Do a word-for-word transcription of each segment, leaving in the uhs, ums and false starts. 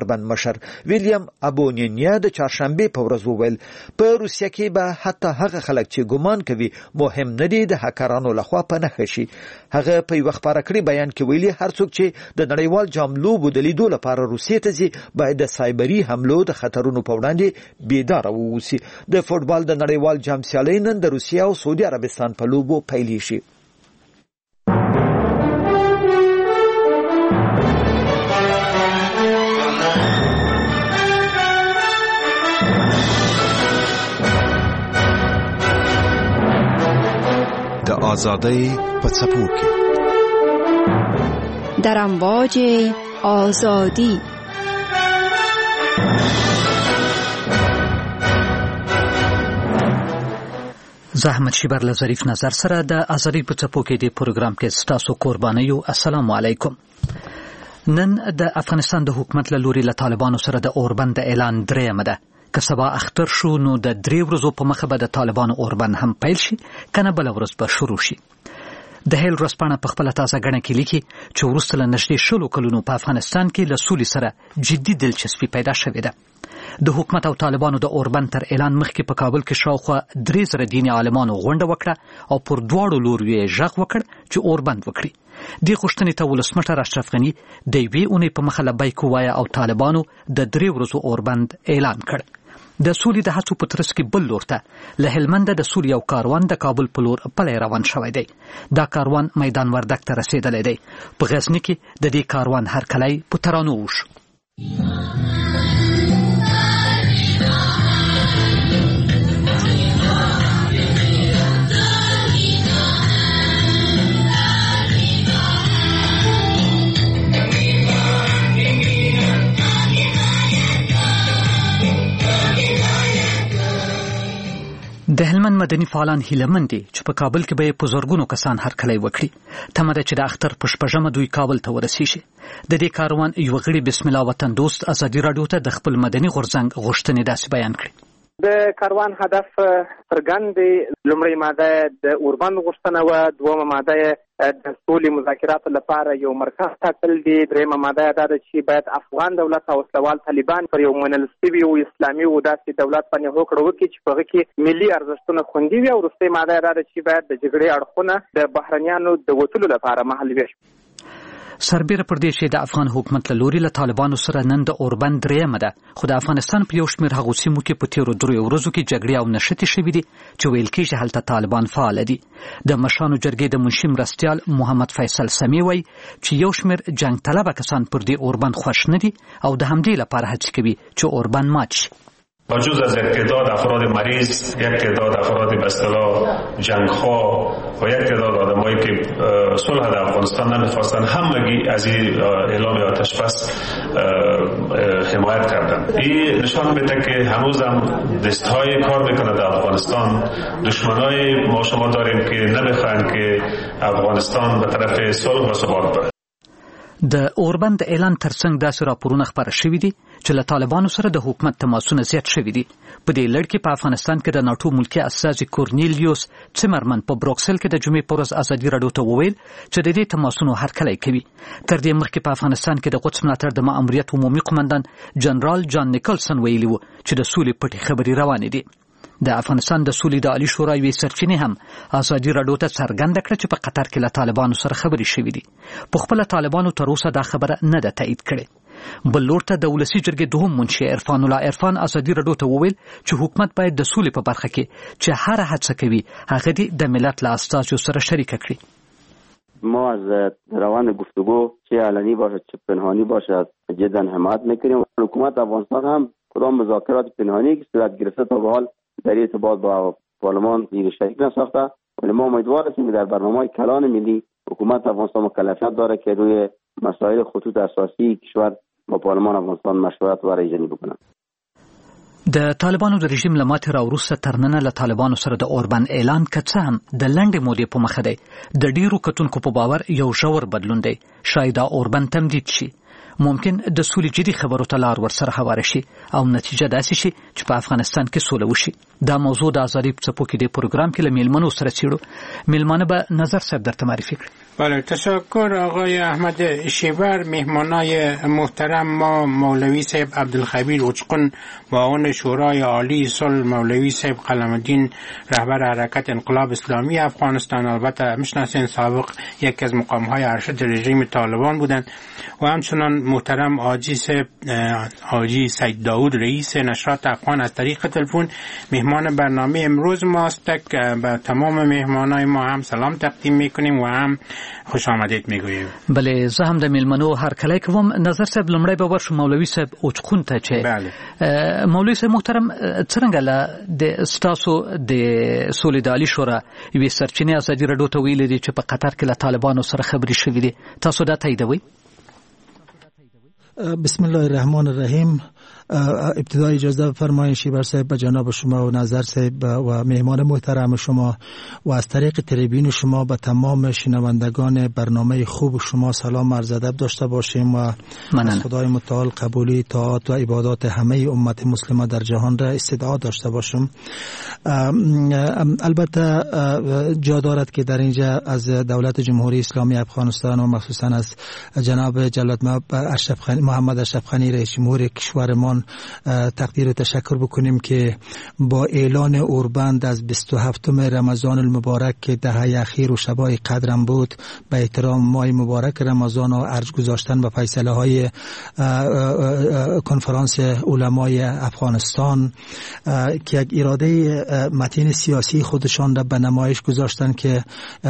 طالبان مشر ویلیام ابونینیا د چهارشنبه په ورځ وویل په روسیه کې به حتی هغه خلک چې ګمان کوي مهم نه دي د هکرانو لخوا په نښه شي. هغه په یو خبره کړی بیان کې ویلي هر څوک چې د نړیوال جام لوبو د لیدو لپاره روسیې ته ځي باید د سایبري حملو د خطرونو په وړاندې بیداره واوسي. د فوټبال د نړیوال جام سیالۍ نن د روسیې او سعودي عربستان په لوبو پیل شي. د آزادۍ په څپو کې در امواج آزادی زه احمد شیبر له ظریف نظر سره د آزادۍ په څپو کې د پروګرام کې ستاسو قربانیو. السلام علیکم. نن د افغانستان د حکومت له لوري له طالبانو سره د اوربند اعلان درېیمه ده. که سبا اختر شو نو د درې ورځو په مخه به د طالبانو اوربند هم پیل شي، کنه بله ورځ به شروع شي. د هیل ورځپاڼه په خپله تازه ګڼه کې لیکي چې وروسته له نږدې شلو کلونو په افغانستان کې له سولې سره جدي دلچسپي پیدا شوې ده. د حکومت او طالبانو د اوربند تر اعلان مخکې په کابل کې شاوخوا درې زره دیني عالمانو غونډه وکړه او پر دواړو لورو یې غږ وکړ چې اوربند وکړي. دې غوښتنې ته ولسمشر اشرف غني د یوې اونۍ په مخه لبیک ووایه او طالبانو د درې ورځو اوربند اعلان کړ. د سولې د هڅو په ترڅ کې بل لور ته له هلمند د سولې یو کاروان د کابل په لور پلی روان شوی دی. دا کاروان میدان وردګ ته رسېدلی دی. په غزني کې د دې کاروان هرکلی په ترانو وشو. د هلمند مدني فعالان هیلهمند دي چې په کابل کې به په زرګونو کسان هرکلی وکړي. تمه ده چې د اختر په شپږمه دوی کابل ته ورسیږي. د دې کاروان یو غړي بسم الله وطن دوست ازادي راډیو ته د خپل مدني غورځنګ غوښتنې داسې بیان کړي. د کاروان هدف څرګند دی. لومړی ماده د اوربند غوښتنه وه، دویمه ماده د سولې مذاکراتو لپاره یو مرکز ټاکل دي، دریمه ماده دا ده چې باید افغان دولت او وسلوال طالبان پر یو منل شوي او اسلامي او داسې دولت باندې هوکړه وکړي چې په هغه کې ملي ارزښتونه خوندي وي، او وروستۍ ماده دا ده چې باید د جګړې اړخونه د بهرنیانو د وتلو لپاره محل وي. سربیره پر دې چې د افغان حکومت له لوري له طالبانو سره نن د اوربند درېیمه ده، خو د افغانستان په یو شمېر هغو سیمو کې په تېرو دریو ورځو کې جګړې او نښتې شوي دي چې ویل کېږي هلته طالبان فعاله دي. د مشرانو جرګې د منشي مرستیال محمد فیصل سمي وایي چې یو شمېر جنګ طلبه کسان پر دې اوربند خوښ نه دي او د همدې لپاره هڅې کوي چې اوربند مات شي. با جز از یک تعداد افراد مریض، یک تعداد افراد به اصطلاح جنگخواه و یک تعداد آدمایی که صلح در افغانستان نمیخواستن، همگی از این اعلام آتش بس حمایت کردند. این نشان میده که هنوز هم دستهای کار میکنه در افغانستان. دشمنای ما شما داریم که نمیخواین که افغانستان به طرف صلح و ثبات بره. د اوربند اعلان ترڅنګ داسې راپورونه خپاره شوي دي چې له طالبانو سره د حکومت تماسونه زیات شوي دي. په دې لړ کې په افغانستان کې د ناټو ملکي استازي کورنیلیوس چمرمن په بروکسل کې د جمعې په ورځ ازادي راډیو ته وویل چې د دې تماسونو هرکلی کوي. تر دې مخکې په افغانستان کې د قدس ملاتړ د ماموریت عمومي قمندان جنرال جان نیکلسن ویلي و چې د سولې پټې خبرې روانې دي. د افغانستان د سولې د عالی شورا یوې سرچینې هم ازادي راډیو ته څرګنده کړه چې په قطر کې له طالبانو سره خبرې شوې دي. په خپله طالبانو تر اوسه دا خبره نه ده تایید کړې. بل لور ته د ولسي جرګې دوهم منشي عرفان الله عرفان ازادي راډیو ته وویل چې حکومت باید د سولې په برخه کې چې هر هڅه کوي هغه دې د ملت له استازو سره شریکه کړي. ما از روند گفتگو چه علنی باشد چه پنهانی باشد جدا حمایت میکنیم. حکومت افغانستان هم کدام مذاکرات پنهانی که صورت گرفته تا به حال در ارتباط با پارلمان زیر شریک نساخته، ولی ما امیدوار هستیم که در برنامه کلان ملی حکومت افغانستان مکلفیت داره که روی مسائل خطوط اساسی کشور با پارلمان افغانستان مشورت و رایزنی بکنه. د طالبانو د رژیم له ماتې راوروسته تر ننه له طالبانو سره د اوربند اعلان که څه هم د لنډې مودې په مخه دی، د ډېرو کتونکو په باور یو ژور بدلون دی. شاید دا اوربند تمدید شي، ممکن د سولې جدي خبرو ته لار ورسره هواره شي او نتیجه داسې شي چې په افغانستان کې سوله وشي. دا موضوع د ازادي په څپو کې د پروګرام کې له میلمنو سره څېړو. میلمانه به نظر صاحب درته معرفي کړي. بله، تشکر آقای احمد شیبر. مهمانای محترم ما مولوی صاحب عبدالخبیر اوچقن معاون شورای عالی صلح، مولوی صاحب قلمالدین رهبر حرکت انقلاب اسلامی افغانستان، البته میشناسین سابق یکی از مقامهای ارشد رژیم طالبان بودند، و همچنان محترم حاجی صاحب حاجی سید داود رئیس نشرات افغان از طریق تلفن مهمان برنامه امروز ماست. به تمام مهمانای ما هم سلام تقدیم میکنیم و هم خوش آمدید میگوییم. بله، زه هم د میلمنو هر کله کوم. نظر صاحب لمړی به ورشو مولوی صاحب اوچقون ته چې بله مولوی صاحب محترم څنګه له د ستاسو د سولیدالي شورا یوې سرچینې ازادي راډیو ته ویلي دي چې په قطر کې له طالبانو سره خبرې شوې دي، تاسو دا تاییدوئ؟ بسم الله الرحمن الرحیم. ابتدای اجازه بفرمایید شیبر صاحب به جناب شما و نظر صاحب و مهمان محترم شما و از طریق تریبین شما به تمام شنوندگان برنامه خوب شما سلام عرض ادب داشته باشیم و منن. از خدای متعال قبولی طاعات و عبادات همه امت مسلمه در جهان را استدعا داشته باشم. البته جا دارد که در اینجا از دولت جمهوری اسلامی افغانستان و مخصوصا از جناب جلال اشرف محمد اشرف غنی رئیس جمهور کشورمان تقدیر و تشکر بکنیم که با اعلان اوربند از بیست و هفتم رمضان المبارک که دهه اخیر و شبای قدرم بود به احترام ماه مبارک رمضان و ارج گذاشتن به فیصله های کنفرانس علمای افغانستان که یک اراده متین سیاسی خودشان را به نمایش گذاشتن که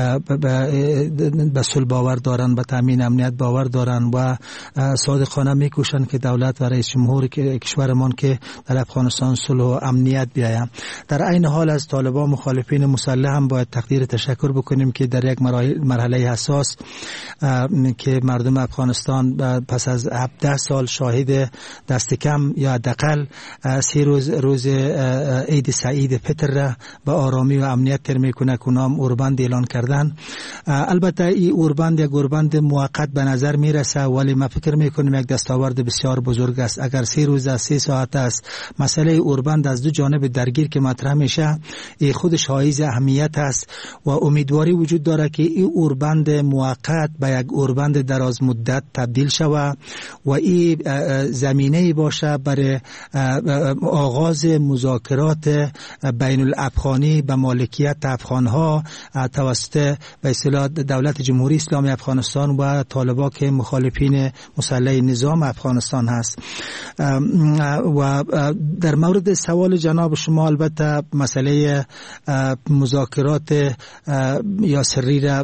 به صلح باور دارن، به تامین امنیت باور دارن و صادقانه میکوشن که دولت و رئیس جمهور کشورمان که در افغانستان صلح و امنیت بیاید. در عین حال از طالبان مخالفین مسلح هم باید تقدیر تشکر بکنیم که در یک مرحله حساس که مردم افغانستان پس از هفده سال شاهد دست کم یا حداقل سه روز روز عید سعید فطر را به آرامی و امنیت تر میکنه که نام اوربند اعلان کردن. البته این اوربند یک اوربند موقت به نظر میرسه، ولی ما فکر میکنیم یک دستاورد بسیار بزرگ است. اگر سه روز از سه ساعت است مسئله اوربند از دو جانب درگیر که مطرح میشه، این خودش حائز اهمیت است و امیدواری وجود داره که این اوربند موقت به یک اوربند دراز مدت تبدیل شود و این زمینه باشه برای آغاز مذاکرات بین الافغانی به مالکیت افغانها توسط به اصطلاح دولت جمهوری اسلامی افغانستان و طالبان که مخالفین مسلح نظام افغانستان هست. و در مورد سوال جناب شما، البته مسئله مذاکرات یا سری را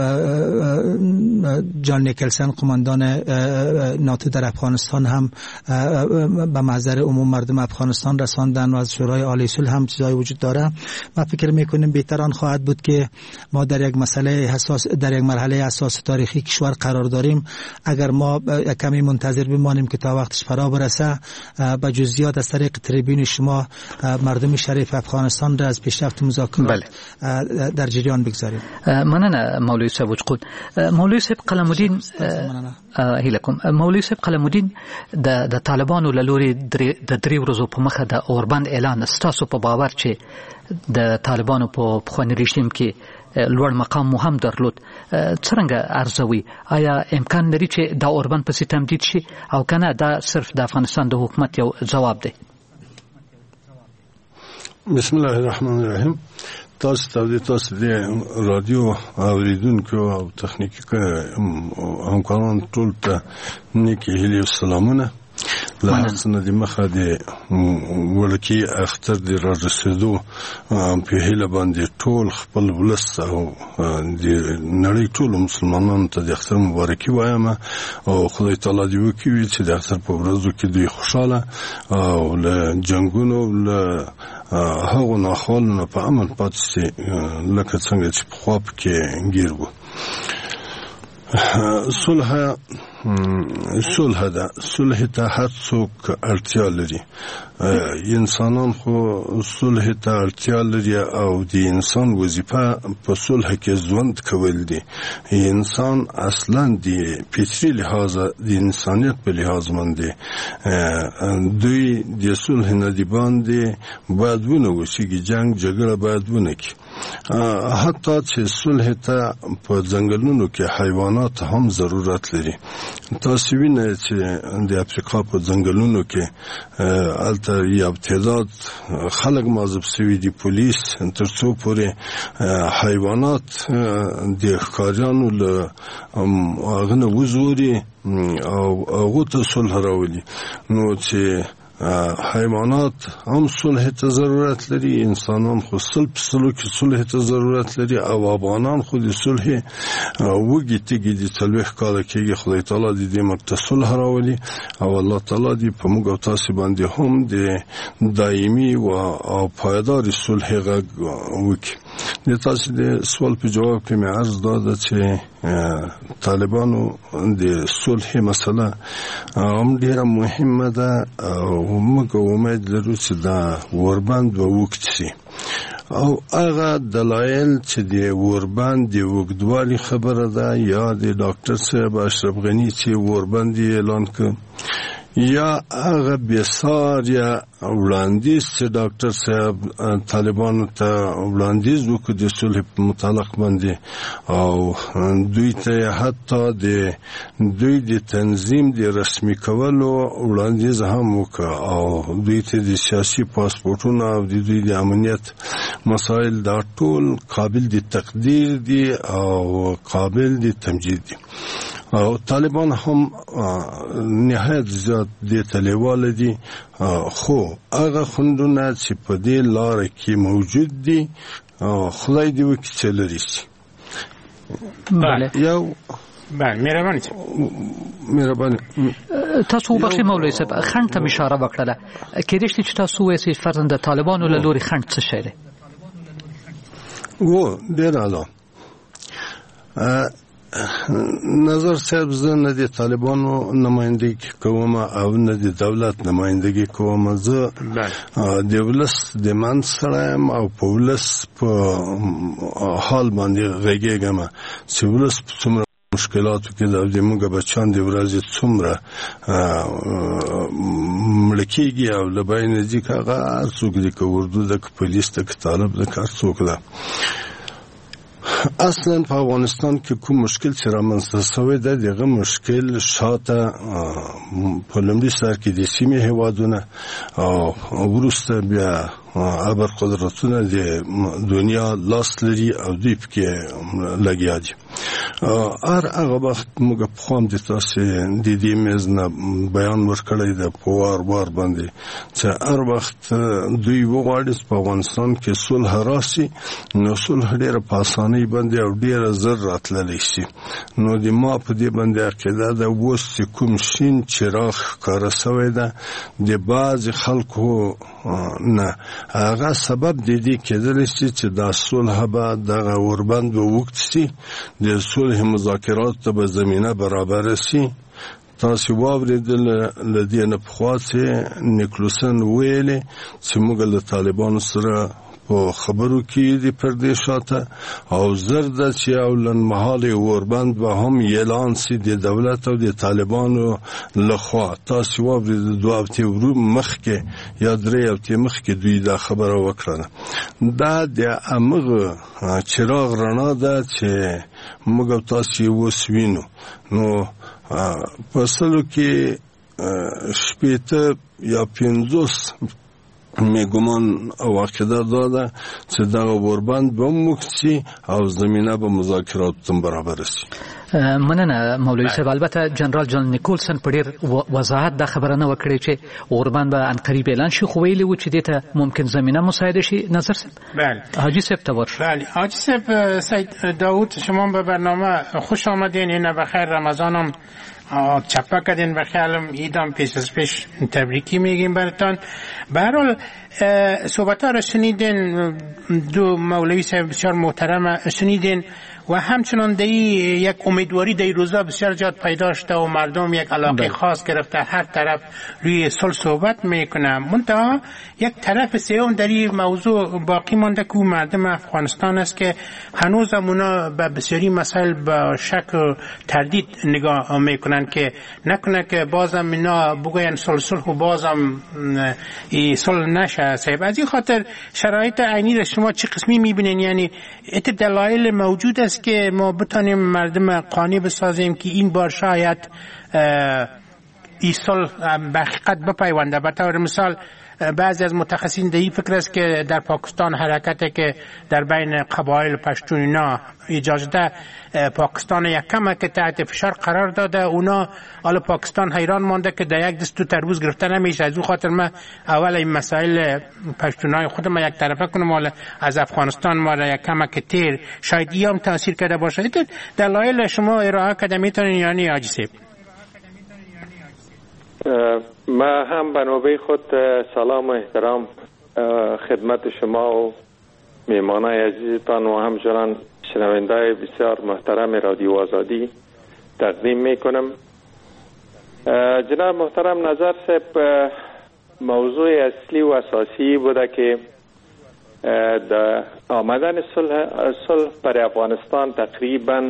جان نیکلسن قماندان ناتو در افغانستان هم به محضر عموم مردم افغانستان رساندن و از شورای عالی صلح هم چیزایی وجود داره. ما فکر میکنیم بهتر آن خواهد بود که ما در یک مسئله حساس، در یک مرحله حساس تاریخی کشور قرار داریم. اگر ما کمی منتظر بمانیم که تا وقتش فرا برسه، با جزئیات از طریق تریبون شما مردم شریف افغانستان را از پیشرفت مذاکرات در جریان بگذاریم. مننه مولوی صاحب وجقود. مولوی صاحب قلمالدین هیلکم مولوی صاحب قلمالدین د د طالبانو له لوري د درې ورځو په مخه د اوربند اعلان ستاسو په باور چې د طالبانو په پخواني رژیم کې لوړ مقام مو هم درلود، څرنګه ارزوي؟ آیا امکان لري چې دا اوربند پسې تمدید شي او کنه دا صرف د افغانستان د حکومت یو جواب دی؟ بسم الله الرحمن الرحیم. تاسو ته د تاسو د رادیو اوریدونکو او تخنیکی همکاران ټول ته نیکی هیلې او سلامونه. لحظه د مخه د ولکی اختر د رارسېدو په هیله باندې ټول خپل ولس او د نړۍ ټول مسلمانانو ته د اختر مبارکي وایم او خدای تعالی دې وکړي چې د اختر په ورځو کې دوی خوشاله او له جنگونو له هغو ناخوالو په امن پاتې شي لکه څنګه چې پخوا پکې ګیر وو. صلح صلح ده صلح ته هر څوک اړتیا لري. انسانان خو صلح ته اړتیا لري او د انسان وظیفه په صلح کې ژوند کول دي. انسان اصلا د فطري لحاظ د انسانیت په لحاظ باندې دوی د صلح نه دی باندې باید ونه وشي، جنگ جګړه باید ونه کی. حتی چې صلح ته په ځنګلونو کې حیوانات هم ضرورت لري. تاسو وینئ چې د افریقا په ځنګلونو کې الته یو تعداد خلک معذب شوي دي، پولیس تر څو پورې حیوانات د ښکاریانو له هغه نه وژغوري او هغو ته صلح راولي. نو چې حیوانات هم صلح ته ضرورت لري، انسانان خو سل په سلو کې صلح ته ضرورت لري، او افغانان خو د صلح وږي تږي دي. څلوېښت کاله کېږي خدای تعالی د دې ملک ته صلح راولي، او الله تعالی دې په موږ او تاسې باندې هم د دایمي او پایداري صلح غږ وکړي. د تاسې د سوال په جواب کې مې عرض دا ده چې طالبانو د صلح مسله هم ډېره مهمه ده، او موږ امید لرو چې دا وربند به اوږد شي. او هغه دلایل چې د وربند د اوږدوالي خبره ده، یا د ډاکټر صاحب اشرف غني چې وربند یې اعلان کړ، یا هغه بېساریا وړاندیز چې ډاکټر صاحب طالبانو ته وړاندیز وکړ د صلح په متعلق باندې، او دوی ته حتی د دوی د تنظیم د رسمي کولو وړاندیز هم وکړ، او دوی ته د سیاسي پاسپورټونو او د دوی د امنیت مسایل دا ټول قابل د تقدیر دي او قابل د تمجید دي. او طالبان هم نهایت زیات دې ته لیواله دي، خو هغه خنډونه چې په دې لاره کې موجود دي خدای دې وکړي چې لرې شي. بله یو بله مهرباني مهرباني تاسو وبخښئ مولوي صاحب، خنډ ته اشاره وکړله. کېدای شي چې تاسو ووایئ فرضاً د طالبانو له لوري خنډ څه شی دی؟ و ډېر اعلی. نظر صاحب، زه نه د طالبانو نمایندګي کوم او نه د دولت نمایندګي کوم. زه د ولس د منځ سره یم او په ولس په حال باندې غږېږم چې ولس په څومره مشکلاتو کې د موږ بچیان د ورځې څومره مړه کېږي او له بیانه ځي که هغه هر څوک دي، که اردو ده، که پولیس ده، که طالب ده، که هر څوک ده. اصلا په افغانستان کې کوم مشکل چې رامنځته شوی دی، دغه مشکل شاته په لومړي سر کې د سیمې هېوادونه او وروسته بیا ابر قدرتونه د دنیا لاس لري او دوی پکې لګیا دي. هر هغه وخت موږ پخوا هم د تاسې د دې میز نه بیان ورکړی دی په وار وار باندې چې هر وخت دوی وغواړي چې په افغانستان کې صلح راشي، نو صلح ډېره په اسانۍ باندې او ډېره زر راتللی شي. نو د ما په دې باندې عقیده ده اوس چې کوم شین چراغ ښکاره شوی ده د بعضې خلکو نه، هغه سبب د دې کېدلی شي چې دا صلح به دغه وربند به اوږد شي، د صلح مذاکراتو ته به زمینه برابره شي. تاسو واورېدل له دې نه پخوا چې نیکلسن ویلې چې موږ له طالبانو سره په خبرو کې د پردې شاته او زر ده چې او لنډمهالې اوربند به هم اعلان شي د دولت او د طالبانو لخوا. تاسو واورېدل دوه هفتې مخکې یا درې هفتې مخکې دوی دا خبره وکړه. دا د همغه چراغ رڼا ده چې موږ او تاسو یې اوس وینو. نو په سلو کې شپېته یا پنځوس مې ګمان او عقیده دا ده چې دغه وربند به موږد شي او زمینه به مذاکراتو ته برابره شي. مننه مولوي صاحب. البته جنرال جان نیکولسن په ډېر وضاحت دا خبره نه وکړې چې اوربند به عنقریب اعلان شي، خو ویلي و چې دې ته ممکن زمینه مساعده شي. نظر صاحب؟ بله. حاجی صاحب ته ورشو. بله حاجی صاحب. سید داود شما به برنامه خوش آمدین. اینه بخیر رمضانم چپا کردین و خیالم ایدام پیش از پیش تبریکی میگیم براتان. به هر حال صحبت ها را شنیدین، دو مولوی صاحب بسیار محترم شنیدین و همچنان دی یک امیدواری دی روزا بسیار زیاد پیدا شده و مردم یک علاقه خاص گرفته، هر طرف روی صلح صحبت میکنه. منتها یک طرف سوم در این موضوع باقی مانده که مردم افغانستان است که هنوز هم اونا به بسیاری مسائل با شک و تردید نگاه میکنن. کنن که نکنه که بازم اینا بگوین صلح صلح و بازم ای صلح نشه صاحب. از این خاطر شرایط عینی را شما چه قسمی میبینین؟ یعنی ات دلایل موجود است که ما بتانیم مردم قانع بسازیم که این بار شاید ای صلح به حقیقت بپیونده. به طور مثال بعضی از متخصصین در این فکر است که در پاکستان حرکتی که در بین قبایل پشتون اینا اجازه ده، پاکستان یک کمه که تحت فشار قرار داده، اونا حالا پاکستان حیران مانده که در یک دست تو تربوز گرفته نمیشه. از اون خاطر ما اول این مسائل پشتونای خود ما یک طرفه کنم، حالا از افغانستان ما را یک کمه که تیر شاید ای هم تاثیر کرده باشه. دلایل شما ارائه کرده میتونین یعنی عاجزه؟ ما هم به نوبه خود سلام و احترام خدمت شما و میهمانای عزیزتان و همچنان شنوندای بسیار محترم رادیو آزادی تقدیم میکنم. جناب محترم نظر صاحب موضوع اصلی و اساسی بوده که در آمدن صلح صلح پر افغانستان تقریبا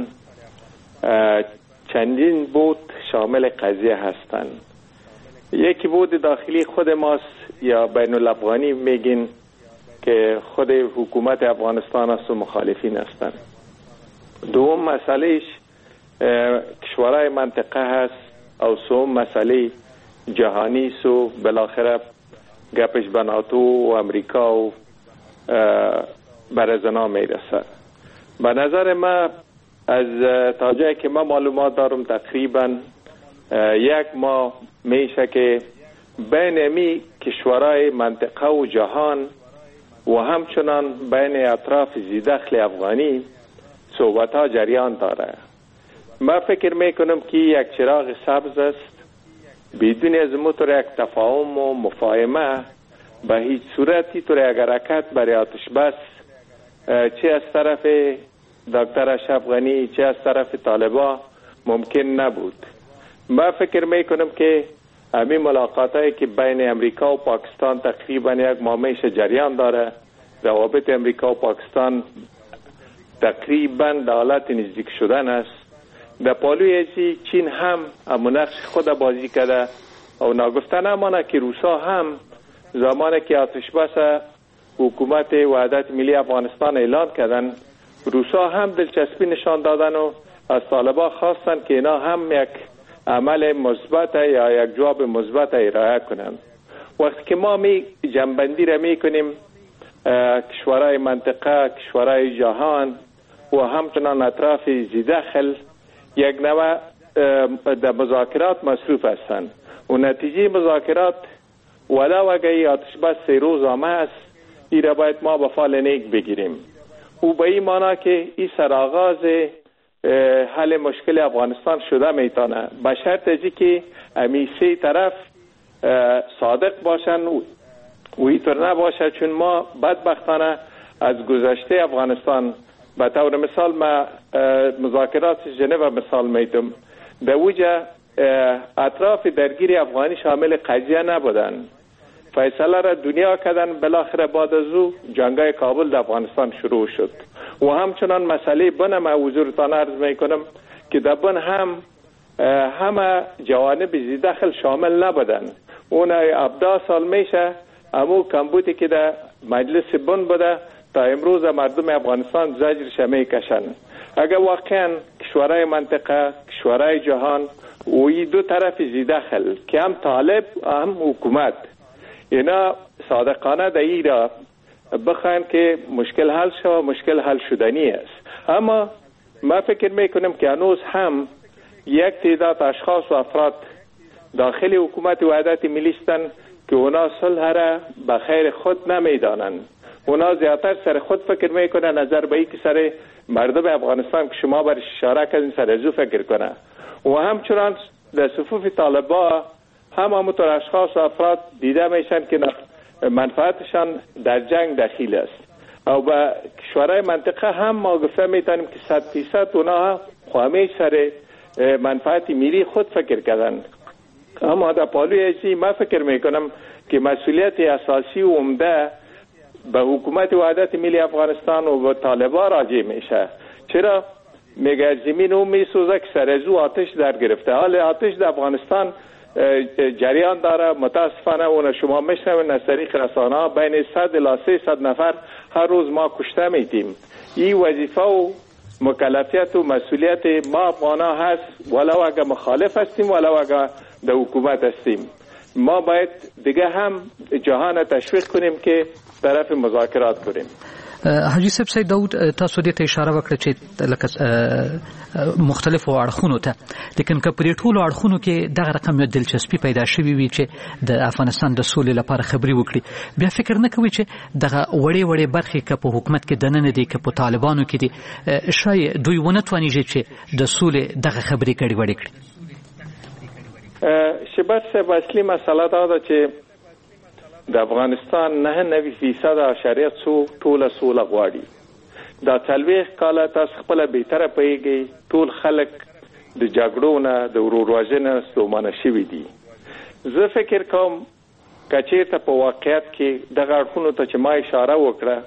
چندین بود شامل قضیه هستند. یکی بود داخلی خود ماست یا بین الافغانی میگین که خود حکومت افغانستان است و مخالفین هستند. دوم مسئلهش کشورهای منطقه هست او سوم مسئله جهانی سو بالاخره گپش به ناتو و امریکا و برزنا میرسه. به نظر ما از تا جایی که ما معلومات دارم تقریبا یک ماه میشه که بین می کشورهای منطقه و جهان و همچنان بین اطراف زیدخل افغانی صحبت ها جریان داره. ما فکر میکنم که یک چراغ سبز است. بدون از موتور یک تفاهم و مفاهمه به هیچ صورتی طور یک حرکت برای آتش بس چه از طرف دکتر اشرف غنی چه از طرف طالبان ممکن نبود. ما فکر میکنم که همین ملاقات هایی که بین امریکا و پاکستان تقریبا یک ماهیش جریان داره، روابط امریکا و پاکستان تقریبا در حالت نزدیک شدن است. در پالوی ازی چین هم همون نقش خود بازی کرده و ناگفته نمانه که روسا هم زمانی که آتش بس حکومت وحدت ملی افغانستان اعلان کردن، روسا هم دلچسپی نشان دادن و از طالبان خواستن که اینا هم یک عمل مثبت یا یک جواب مثبت ارائه کنند. وقتی که ما می جنبندی را می کنیم کشورهای منطقه، کشورهای جهان و همچنان اطراف زیداخل یک نوع در مذاکرات مصروف هستند و نتیجه مذاکرات ولو اگر آتش بس سه روز آمه است، این را باید ما به فال نیک بگیریم. او به این معنی که این سرآغاز حل مشکل افغانستان شده میتونه، به شرط ازی که امی سه طرف صادق باشن و اینطور نباشه. چون ما بدبختانه از گذشته افغانستان به طور مثال ما مذاکرات ژنو مثال میدم، در اوجه اطراف درگیری افغانی شامل قضیه نبودن، فیصله را دنیا کردن. بالاخره بعد از او جنگای کابل در افغانستان شروع شد و همچنان مسئله بن ما حضورتان عرض میکنم که در بن هم همه جوانب زیداخل شامل نبودن. اون ابدا سال میشه امو کمبوتی که در مجلس بن بوده تا امروز مردم افغانستان زجرش میکشن. اگر واقعا کشورهای منطقه، کشورهای جهان و این دو طرف زیداخل که هم طالب هم حکومت اینا صادقانه در این را بخواین که مشکل حل شد، مشکل حل شدنی است. اما ما فکر میکنم که هنوز هم یک تعداد اشخاص و افراد داخل حکومت وحدت ملی هستند که اونا صلح را به خیر خود نمیدانند. اونا زیادتر سر خود فکر میکنن، نظر به این که سر مردم افغانستان که شما برش اشاره کردین سر ازو فکر کنه. و همچنان در صفوف طالبان هم همونطور اشخاص و افراد دیده میشن که منفعتشان در جنگ دخیل است. او به کشورهای منطقه هم ما گفته میتونیم که صد فیصد اونا خواهمیش سر منفعت ملی خود فکر کردن. اما در پالوی ازی ما فکر میکنم که مسئولیت اساسی و عمده به حکومت وحدت ملی افغانستان و به طالبان راجع میشه. چرا میگه زمین او میسوزه که سر از او آتش در گرفته. حال آتش در افغانستان جریان داره. متاسفانه اون شما میشنوین از طریق رسانه ها بین صد الی سیصد نفر هر روز ما کشته میتیم. این وظیفه و مکلفیت و مسئولیت ما افغانا هست، ولو اگر مخالف هستیم ولو اگر در حکومت هستیم. ما باید دیگه هم جهان تشویق کنیم که طرف مذاکرات کنیم. حاجی صاحب سید داود تاسو دې ته اشاره وکړه چې لکه مختلفو اړخونو ته، لیکن که په ټولو اړخونو کې دغه رقم یو دلچسپي پیدا شوي وي چې د افغانستان د سولې لپاره خبرې وکړي، بیا فکر نه کوي چې دغه وړې وړې برخې که په حکومت کې دننه دي که په طالبانو کې دي، شاید دوی ونه توانیږي چې د سولې دغه خبرې کړي وړې کړي؟ شبت صاحب اصلي مسله دا ده چې د افغانستان نه نوي فیصد اشاریه څو ټوله سوله غواړي. دا څلوېښت کاله تاسو خپله بهتره پوهېږئ ټول خلک د جګړو نه د ورورواژۍ نه ستومانه شوي دي. زه فکر کوم که چېرته په واقعیت کې دغه اړخونو ته چې ما اشاره وکړه،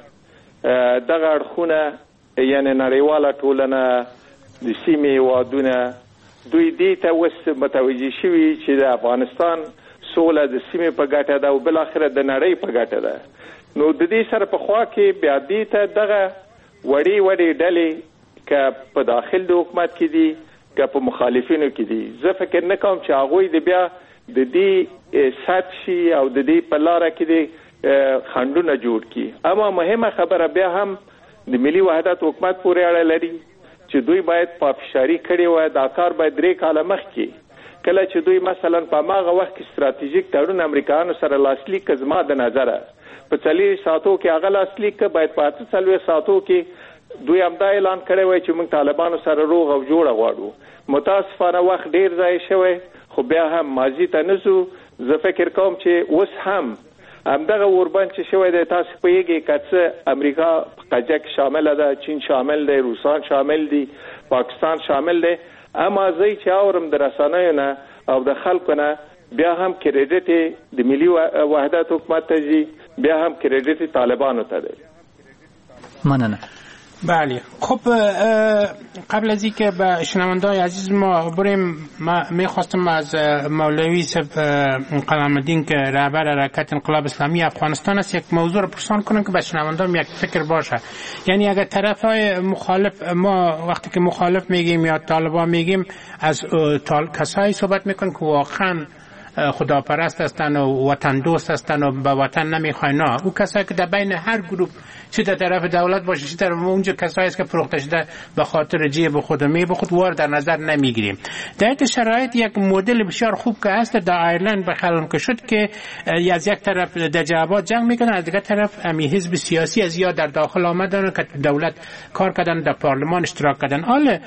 دغه اړخونه یعنې نړیواله ټولنه، د سیمې هېوادونه، دوی دې ته اوس متوجه شوي چې د افغانستان سوله د سیمې په ګټه ده او بالاخره د نړۍ په ګټه ده. نو د دې سره په خوا کې بیا دې ته دغه وړې وړې ډلې که په داخل د حکومت کې دي که په مخالفینو کې دي، زه فکر نه کوم چې هغوی د بیا د دې سد شي او د دې په لاره کې د خنډونه جوړ کړي. اما مهمه خبره بیا هم د ملي وحدت حکومت پورې اړه لري چې دوی باید پافشاري کړې وای. دا کار باید درې کاله مخکې کله چې دوی مثلا په ماغه وخت کې ستراتیژیک تړون امریکایانو سره لاسلیک کړ، زما د نظره په څلور ساعتو کې هغه لاسلیک کړ، باید په اته څلوېښت ساعتو کې دوی همدا اعلان کړی وای چې موږ طالبانو سره روغ او جوړه غواړو. متاسفانه وخت ډیر ضایع شوی، خو بیا هم ماضي ته نه ځو. زه فکر کوم چې اوس هم همدغه اوربند چې شوی دی، تاسو پوهېږئ که څه امریکا په قضیه کې شامله ده، چین شامل دی، روسان شامل دي، پاکستان شامل دی. اما زه چې اورم د رسنیو نه او د خلکو نه، بیا هم کریډیټ د ملي وحدت حکومت ته ځي، بیا هم کریډیټ طالبانو ته دی. مننه. بله، خب قبل از اینکه به شنونده‌های عزیز ما بریم، ما میخواستم از مولوی قلم‌الدین که رهبر حرکت انقلاب اسلامی افغانستان است یک موضوع رو پرسان کنم که به شنونده‌ها یک فکر باشه. یعنی اگر طرف‌های مخالف، ما وقتی که مخالف میگیم یا طالبان میگیم، از کسایی صحبت میکنن که واقعا خداپرست هستن و وطن دوست هستن و به وطن نمیخواین. نه، او کسایی که در بین هر گروه، چه در طرف دولت باشه چه در اونجا کسایی است که فروخته شده به خاطر جیب خود و میب خود، وار در نظر نمیگیریم. در این شرایط یک مدل بسیار خوب که هست در ایرلند به خلال که شد که از یک طرف در جوابات جنگ میکنن، از دیگر طرف امی حزب سیاسی از یا در داخل آمدن که دولت کار کردن، در پارلمان اشتراک کردن. حالا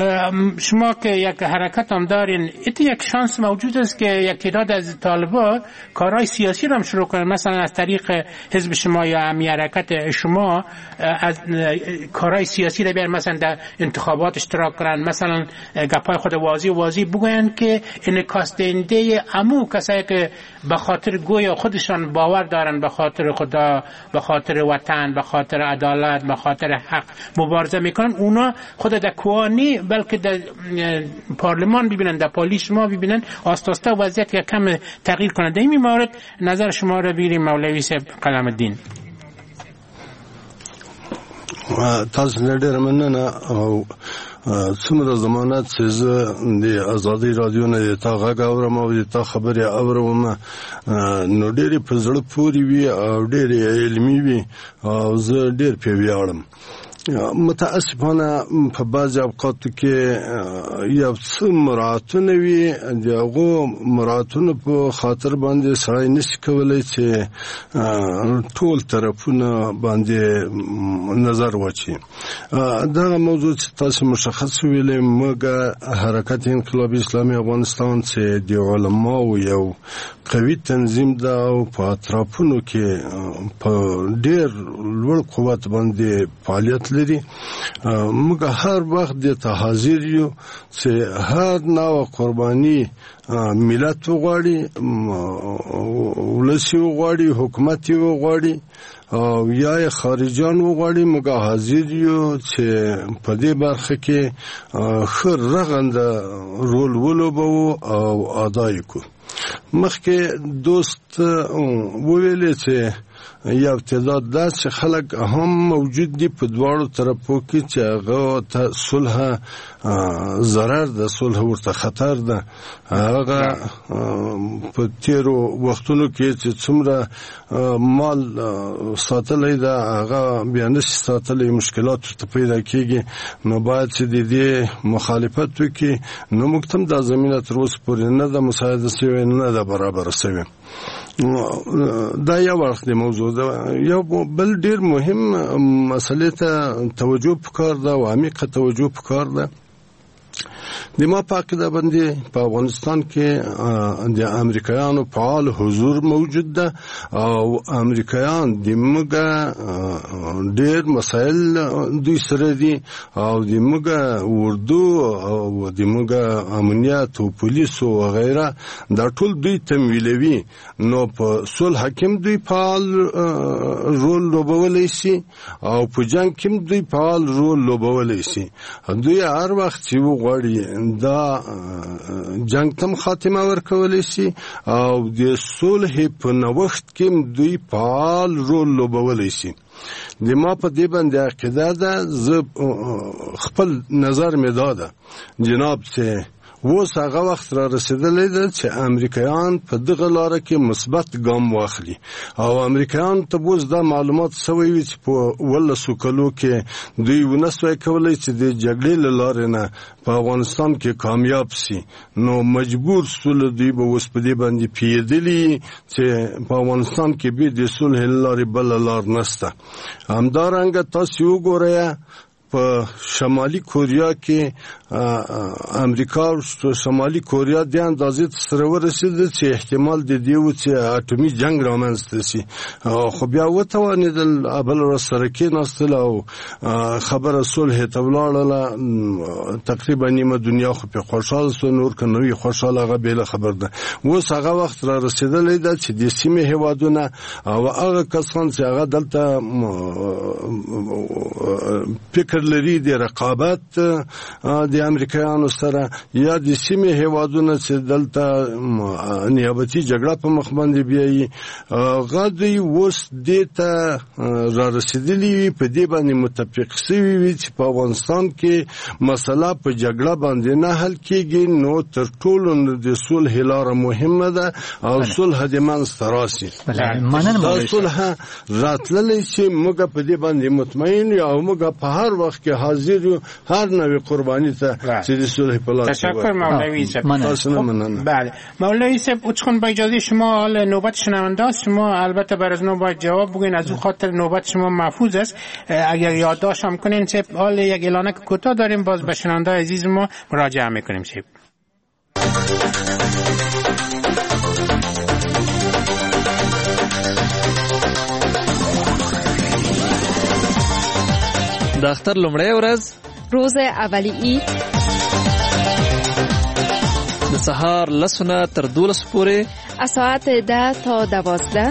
شما که یک حرکت هم دارین، ایت یک شانس موجود است که یک تعداد از طالبان کارهای سیاسی رو هم شروع کنن، مثلا از طریق حزب شما یا امی حرکت شما از کارهای سیاسی رو بیان، مثلا در انتخابات اشتراک کنن، مثلا گپای خود واضی واضی بگوین که انعکاس دهنده عمو کسایی که به خاطر گویا خودشان باور دارن به خاطر خدا، به خاطر وطن، به خاطر عدالت، به خاطر حق مبارزه میکنن، اونا خود در کوانی بلکه در پارلمان ببینن، در پالی شما ببینن، آسته آسته وضعیت یک کم تغییر کنند. در این مورد نظر شما را بگیریم مولوی صاحب قلم‌الدین. تاسو نه ډېره مننه او څومره ضمانت چې زه د ازادۍ رادیو نه د تا غږ اورم او د تا خبرې اورم، نو ډېرې په زړه پورې وي او ډېرې علمي وي او زه ډېر پرې ویاړم. متاسفانه په بعض اوقاتو کې یو څه مراعاتونه وي، د هغو مراعاتونو په خاطر باندې سړی نشي کولی چې ټول طرفونه باندې نظر واچي. دغه موضوع چې تاسو مشخص ویلې، موږ حرکت انقلاب اسلامي افغانستان چې د علماو یو قوي تنظیم ده او په اطرافونو کې په ډېر لوړ قوت باندې فعالیت لري، موږ هر وخت د ته حاضر یو چې هر نوع قرباني ملت وغواړي، ولس ولس یې وغواړي، حکومت یې وغواړي او یا خارجان وغواړي، موږ حاضر یو چې په دې برخه کې ښه رغنده رول ولوبو او ادا یې کړو. مخکې دوست وویلې چې یو تعداد داسې خلک هم موجود دي په دواړو طرفو کې چې هغه ته صلح ضرر ده، صلح ورته خطر ده. هغه په تیرو وختونو کې چې څومره مال ساتلی ده هغه بیا نشي ساتلی، مشکلات ورته پیدا کېږي، نو باید چې د دې مخالفت وکړي. نو موږ ته دا زمینه تر اوسه پورې نه ده مساعده شوې، نه ده برابره شوې. دا یو وخت دی موضوع ده. یو بل ډیر مهم مسلې ته توجه پکار ده او عمیقه توجه پکار ده. د ما پاک ده باندې په افغانستان کې د امریکایانو فعال حضور موجود ده او امریکایان د موږ ډیر مسایل دوی سره دي او د موږ اردو او د موږ امنیت او پولیس او غیره دا ټول دوی تمویلوي. نو په صلح حکم دوی فعال رول لوبولی شي او په جنگ کې دوی فعال رول لوبولی شي. دوی هر وخت چې وغواړي دا جنگ تم خاتمه ورکولی شي او د صلح په نوښت کې دوی فعال رول لوبولی شي. د ما په دې باندې عقیده ده، زه خپل نظر مې دا ده جناب چې اوس هغه وخت را رسیدلی ده چې امریکایان په دغه لاره کې مثبت ګام واخلي او امریکایان ته اوس دا معلومات شوی وي چې په ولسو کلو کې دوی ونسوی کولی چې د جګړې له لارې نه په افغانستان کې کامیاب سي. نو مجبور سول دوی به اوس په دې باندې پیدلی چې په افغانستان کې به د صلح له لارې بل لار نشته. همدارنګه تاسو وګورئ په شمالي کوریا کې امریکا او شمالي کوریا د اندازې سره ورسېدل چې احتمال د دې و چې اټومي جنگ رامنځته شي، خو بیا وتوانېدل بل ورځ سره کېناستل او خبره صلح ته ولاړله. تقریبا نیمه دنیا خو پې خوشحاله سوه، نور که نه وي خوشحاله هغه بېله خبر ده. اوس هغه وخت را رسېدلی ده چې د سیمې هېوادونه او هغه کسان چې هغه دلته فکر لري د رقابت د امریکایانو سره یا د سیمې هېوادونه چې دلته نیابتي جګړه په مخ باندې بیایي، هغه دوی اوس دې ته را رسېدلي وي، په دې باندې متفق شوي وي چې په افغانستان کې مسله په جګړه باندې نه حل کېږي. نو تر ټولو د صلح لاره مهمه ده او صلح د منځته راسي. دا صلح راتللی چې موږ په دې باندې مطمئن یو او موږ په هر وخت کې حاضر یو هر نوې قربانی ته چې د صلح په لار. تشکر مولوی صاحب. بله مولوی صاحب اوچخون با اجازه شما حال نوبت شنونده است، شما البته بر از نو باید جواب بگوین، از اون خاطر نوبت شما محفوظ است. اگر یادداشت هم کنین صاحب حال یک اعلانه کوتاه داریم، باز به شنونده عزیز ما مراجعه میکنیم صاحب. د اختر لومړی ورځ روز اولیه د سهار لسونه تر دولس پورې از ساعت ده تا دوازده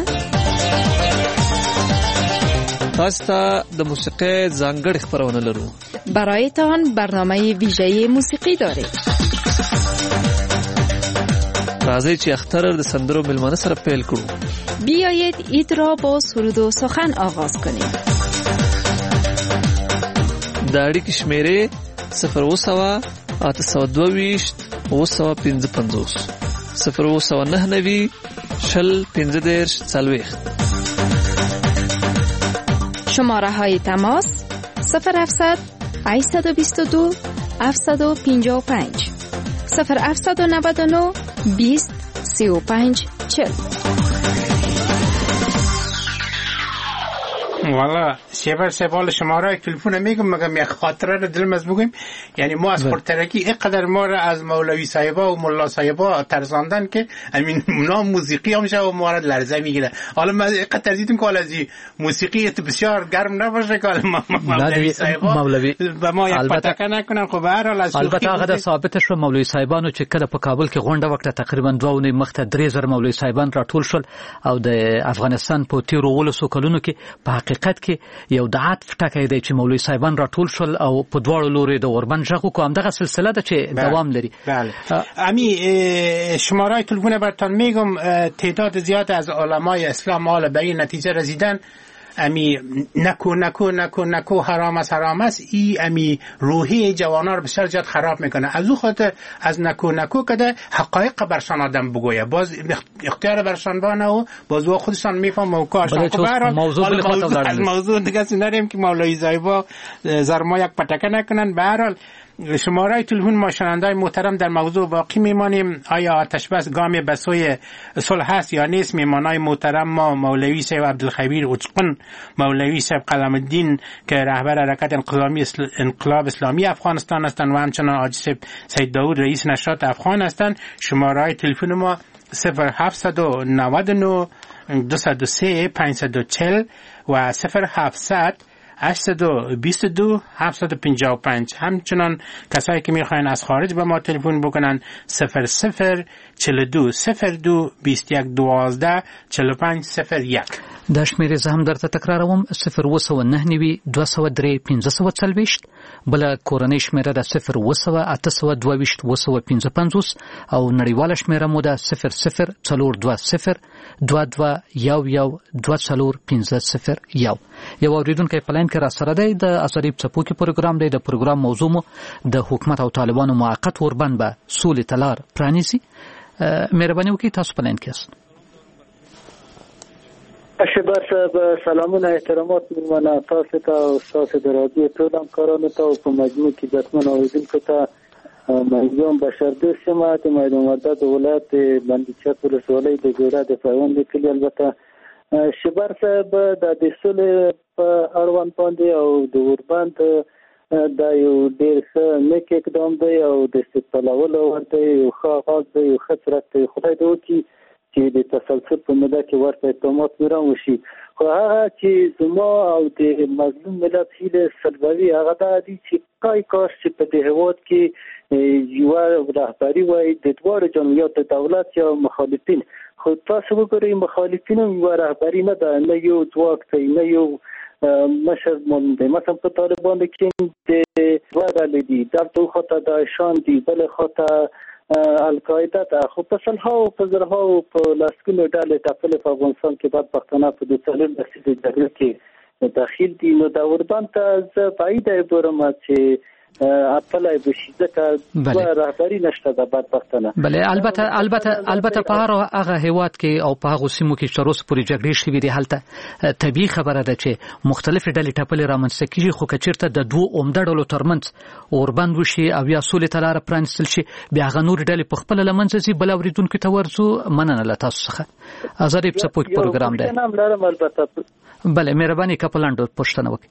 تاسو ته د موسیقۍ ځانګړې خپرونه لرو. برایتان برنامه ویژه موسیقی داریم. راځئ چې اختر د سندرو مېلمانه سره پیل کړو. بیایید عید را با سرود و سخن آغاز کنیم. د اړیکې شمیرې صفر اوه سوه اته سوه دوه ویشت اوه سوه پنځه پنځوس صفر اوه سوه نهه نوي شل پنځه دېرش څلوېښت. شماره های تماس صفر هفتصد هشتصد و بیست و دو هفتصد و پنجاه و پنج صفر هفتصد و نود و نه بیست سی و پنج چهل. والا شیبر سوال شماره تلفن میگم مگم یک خاطره رو دلم از بگیم. یعنی ما از پرترکی اینقدر ما رو از مولوی صاحبا و ملا صاحبا ترساندن که همین نام موسیقی هم میشه و ما رو لرزه میگیره. حالا من اینقدر ترسیدم که حالا از موسیقی بسیار گرم نباشه که مولوی صاحبا مولوی و ما یک پتکه نکنن. خب به هر حال از البته هغه ثابت شو مولوی صاحبانو چې کله په کابل کې غونډه وکړه تقریبا دوه اونۍ مخته درې زره مولوی صاحبان راټول شول او د افغانستان په تیرو ولسو کلونو کې په حقیقت کې یو د عطف ټکی دی چې مولوی صاحبان راټول شل او په دواړو لوري د اوربند ژغو کوم دغه سلسله ده چې دوام لري. بله امی شماره تلفن براتون میگم تعداد زیاد از علمای اسلام حالا به این نتیجه رسیدن امی نکو نکو نکو نکو حرام است حرام است. ای امی روحی جوانا رو بسیار زیاد خراب میکنه. از او خاطر از نکو نکو کده حقایق برشان آدم بگویه باز اختیار برشان بانه و باز او خودشان میفهم و کارشان. خب برای موضوع از موضوع دیگه نریم که مولوی زایبا زرما یک پتکه نکنن. به هر حال شماره تلفن ما شنوندای محترم در موضوع باقی میمانیم. آیا آتش بس گام بسوی صلح است یا نیست؟ میمانای محترم ما مولوی صاحب عبدالخبیر اوچقن، مولوی صاحب قلم الدین که رهبر حرکت انقلابی انقلاب اسلامی افغانستان هستند و همچنان حاجی صاحب سید داود رئیس نشاط افغان هستند. شماره تلفن ما صفر هفتصد و نود و نه دویست و سه پانصد و چهل و صفر هفتصد هشتصد و بیست و دو هفتصد و پنجاه و پنج. همچنان کسایی که میخواین از خارج به ما تلفن بکنن صفر صفر چهل و دو صفر دو بیست و یک دوازده چهل و پنج صفر یک. دا شمیرې زه هم درته تکراروم صفر اوه سوه نهه نوي دوه سوه درې پنځه سوه څلوېښت. بله کورنۍ شمیره ده صفر اوه سوه اته سوه دوه ویشت اوه سوه پنځه پنځوس او نړیواله شمیره مو ده صفر صفر څلور دوه صفر دوه دوه یو یو دوه څلور پنځه صفر یو. یو اوریدونکی په لاین کې را سره دی. د ازادۍ څپوکي پروګرام دی. د پروګرام موضوع مو د حکومت او طالبانو موقت اوربند به سولې ته لار پرانیزي. مهرباني وکړئ تاسو په لاین کې یاست. شبر صاحب سلامونه احترامات میمنه تاسو ته او تاسو د رادیو ټول همکارانو ته او په مجموع کې ځکمن اوریدونکو ته مېزان بشردوست ما د میدان وردګ ولایت بندیچک ولسوالۍ د ګوره د پیوند کلی. البته شبر صاحب د دسول په اړوند باندې او د اوربند دا یو ډېر ښه نیک اقدام دی او د استقبالولو ورته یو ښه آغاز دی، یو ښه څرک دی. خدای دې وکړي چې د تسلسل په موده کې ورته اقدامات وران وشي. خو هغه چې زما او د مظلوم ملت هیله سلبوي هغه دا دي چې کای کاش چې په دې هېواد کې یوه رهبري وای د دواړو جمعیت د دولت یا مخالفین. خو تاسو وګورئ مخالفین هم یوه رهبري نه ده، نه یو ځواک دی، نه یو مشر مهم دی. مثلا په طالبانو کې د دوه ډلې دي، دلته یو خواته داعشان دي، بلې خواته القاعده ده. خو په سلهاو په زرهاو په لسګونو ډلې ټاکلې په افغانستان کې بدبختانه په د څلور لسیزې جګړې کې داخل دي. نو د اوربند ته زه بعیده ګورم چې اپلای بشي ځکه رهبري نشته د بدبختانه. بله البته البته البته په هر هغه هیواد کې او په هغه سیمو کې چې روس پورې جګړې شوې دي هلته طبیعي خبره ده چې مختلفې ډلې ټاپلې رامنځته کېږي. خو که چېرته د دوو عمده ډلو ترمنځ اوربند وشي او یا سولې ته لاره پرانیستل شي بیا هغه نورې ډلې په خپله له منځه ځي. بل اورېدونکي ته ورځو. مننه له تاسو څخه. ازادۍ څپوکي پروګرام دی. بله مهرباني که په لنډو پوښتنه وکړئ.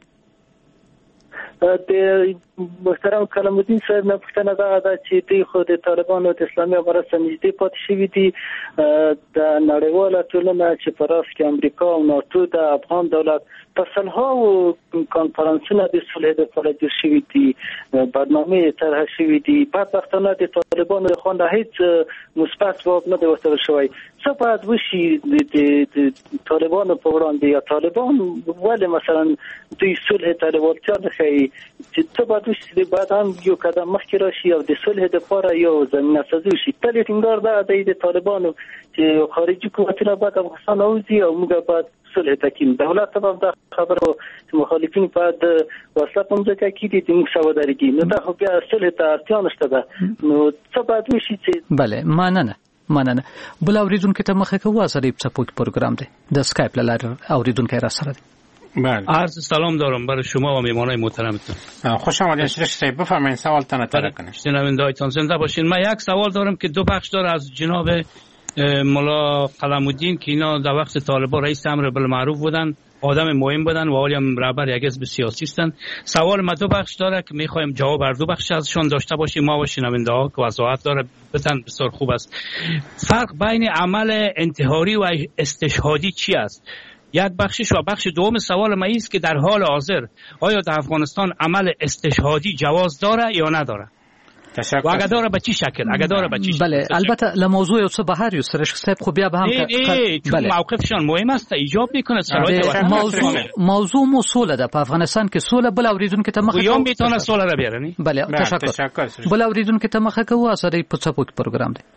د محترم کلام الدین صاحب نه پوښتنه دا ده چې دوی خو د طالبانو د اسلامي امارت سره نږدې پاتې شوي دي. د نړیواله ټولنه چې په راس کې امریکا او ناټو د افغان دولت په سلهاو کنفرانسونه د صلح لپاره جوړ شوي دي، برنامې طرح شوي دي. بدبختانه د طالبانو له خوا نه هیڅ مثبت ځواب نه دی ورکړل شوی. څه باید وشي د طالبانو په وړاندې یا طالبان ولې مثلا دوی صلح ته لېوالتیا نه ښیي چې څه باید وشي چې باید هم یو قدم مخکې راشي او د صلح دپاره یو زمینه سازي وشي. تل یې ټینګار دا دی د طالبانو چې خارجي قوتونه باید افغانستان راوځي او موږ باید صلح تکیم. دولت ته هم دا خبره چې مخالفین باید وسله په مځکه کېږدي د موږ سوداګري. نو دا خو بیا صلح ته اړتیا نشته ده. نو څه باید وشي چې بله مننه مننه. بل اوریدونکو ته مخه کوو. ازادۍ څپوکي پروګرام دی. د اسکایپ له لارې اوریدونکی را سره دی. بله عرض سلام دارم برای شما و میهمانای محترمتون. خوش آمدید. شریف بفرمایید سوالتون رو طرح کنید. شنونده‌هایتان زنده باشین. من یک سوال دارم که دو بخش داره از جناب ملا قلم الدین که اینا در وقت طالبان رئیس امر بالمعروف بودن آدم مهم بودن و حالی هم رهبر یک حزب سیاسی هستند. سوال ما دو بخش داره که میخوایم جواب هر دو بخش ازشون داشته باشیم. ما و شنونده ها که وضاحت داره بتن بسیار خوب است. فرق بین عمل انتحاری و استشهادی چی است؟ یک بخشش و بخش دوم سوال ما است که در حال حاضر آیا در افغانستان عمل استشهادی جواز داره یا نداره؟ و اگه داره به چی شکل؟ اگه داره به چی شکل؟ بله البته لموضوع او څه بهر یو سرش صاحب خو بیا به هم نه نه چون بله. موقفشان مهم است ایجاب میکنه شرایط موضوع موضوع مو سوله ده په افغانستان کې سوله بل اوریدونکو ته مخه یوم میتونه سوله را بیارنی. بله تشکر. بل اوریدونکو ته مخه کوو اسره په څپو کې پروګرام دی.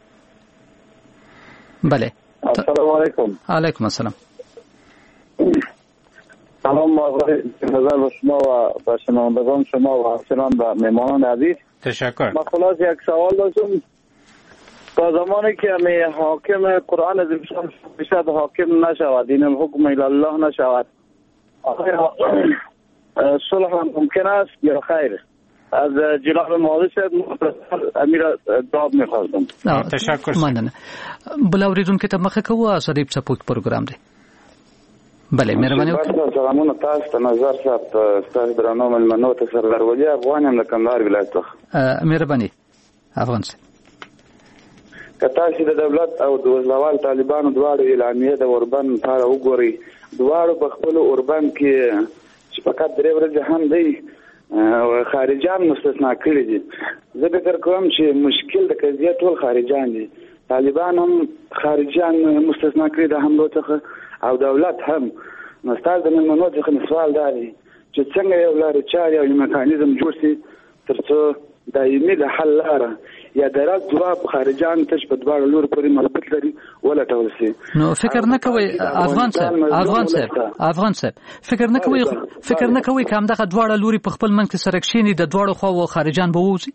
بله السلام علیکم. علیکم السلام. سلام آقای نظر به شما و به شنوندگان شما و همچنان به مهمانان عزیز. تشکر. من خلاص یک سوال داشتم. تا زمانی که می حاکم قرآن عظیم شد حاکم نشود، دین الحکم الی الله نشود، آیا صلح ممکن است یا خیر؟ از جناب معالی صاحب امیر داد می‌خواستم. تشکر. مننه. بل اوریدونکو ته مخه کوو اسره په څپو کې پروګرام دی. بله مهرباني وکړئ. سلامونه تاسو ته نظر صاحب ستاسو درنو ملمنو ته سردار ولی افغان هم د کندهار ولایت څخه. مهرباني افغان صاحب. که تاسو د دولت او د وزلوال طالبانو دواړو اعلامیه د اوربن لپاره وګورئ، دواړو په خپل اوربن کې چې فقط درې ورځې هم دی خارجان مستثنا کړي دي. زه فکر کوم چې مشکل د قضیه ټول خارجان دي. طالبان هم خارجان مستثنا کړي د حملو څخه او دولت هم. نو ستاسو د ملمنو څخه سوال دا دی چې څنګه یو لارې چارې او میکانیزم جوړ شي ترڅو دایمي د حل لاره یا د رد ځواب خارجان ته په دواړو لورو پورې مربوط لري ولټول شي. نو فکر نه کوئ افغان صاحب افغان صاحب افغان صاحب فکر نه کوئ فکر نه کوئ که همدغه دواړه لوري په خپل منځ کې سره کښېني د دواړو خواوو خارجان به ووځي؟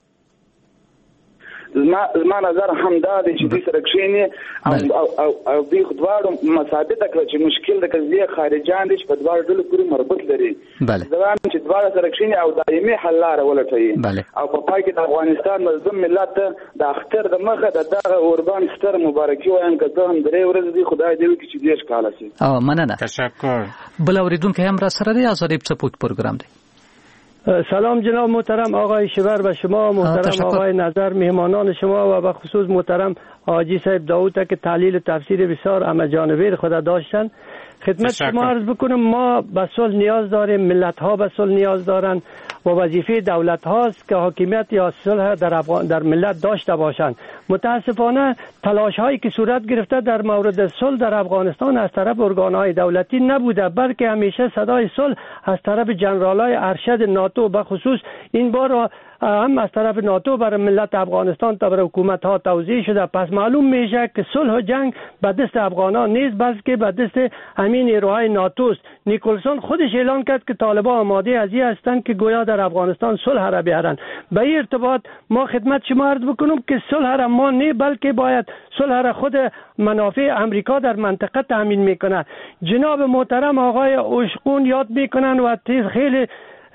زما زما نظر هم دا دی چې دوی سره کښېني او او او دوی دواړو مثابته کړه چې مشکل د قضیې خارجان دي چې په دواړو ډلو پورې مربوط لري. ځوان چې دواړه سره کښېني او دایمي حل لاره ولټوي او په پای کې د افغانستان مظلوم ملت ته د اختر د مخه د دغه اوربان ستر مبارکي وایم که څه هم درې ورځې دي خدای دې وکړي چې دېرش کاله شي. او مننه. تشکر. بل اوریدونکی هم را سره دی آزادی څپوک پروګرام دی. سلام جناب محترم آقای شیبر و شما محترم آقای نظر مهمانان شما و به خصوص محترم حاجی صاحب داوود که تحلیل تفسیر بسیار همه جانبه خدا داشتن. خدمت شما عرض بکنم ما به صلح نیاز داریم، ملت ها به صلح نیاز دارن و وظیفه دولت هاست که حاکمیت یا صلح در افغان در ملت داشته باشند. متاسفانه تلاش هایی که صورت گرفته در مورد صلح در افغانستان از طرف ارگان های دولتی نبوده، بلکه همیشه صدای صلح از طرف جنرال های ارشد ناتو به خصوص این بار هم از طرف ناتو برای ملت افغانستان تا برای حکومت ها توزیع شده. پس معلوم میشه که صلح و جنگ به دست افغانان نیست بلکه به دست همین نیروهای ناتو است. نیکلسون خودش اعلان کرد که طالبان آماده از این هستند که گویا در افغانستان صلح را بیارن. به این ارتباط ما خدمت شما عرض بکنم که صلح را ما نه بلکه باید صلح را خود منافع امریکا در منطقه تامین میکنه. جناب محترم آقای اوشقون یاد میکنن و خیلی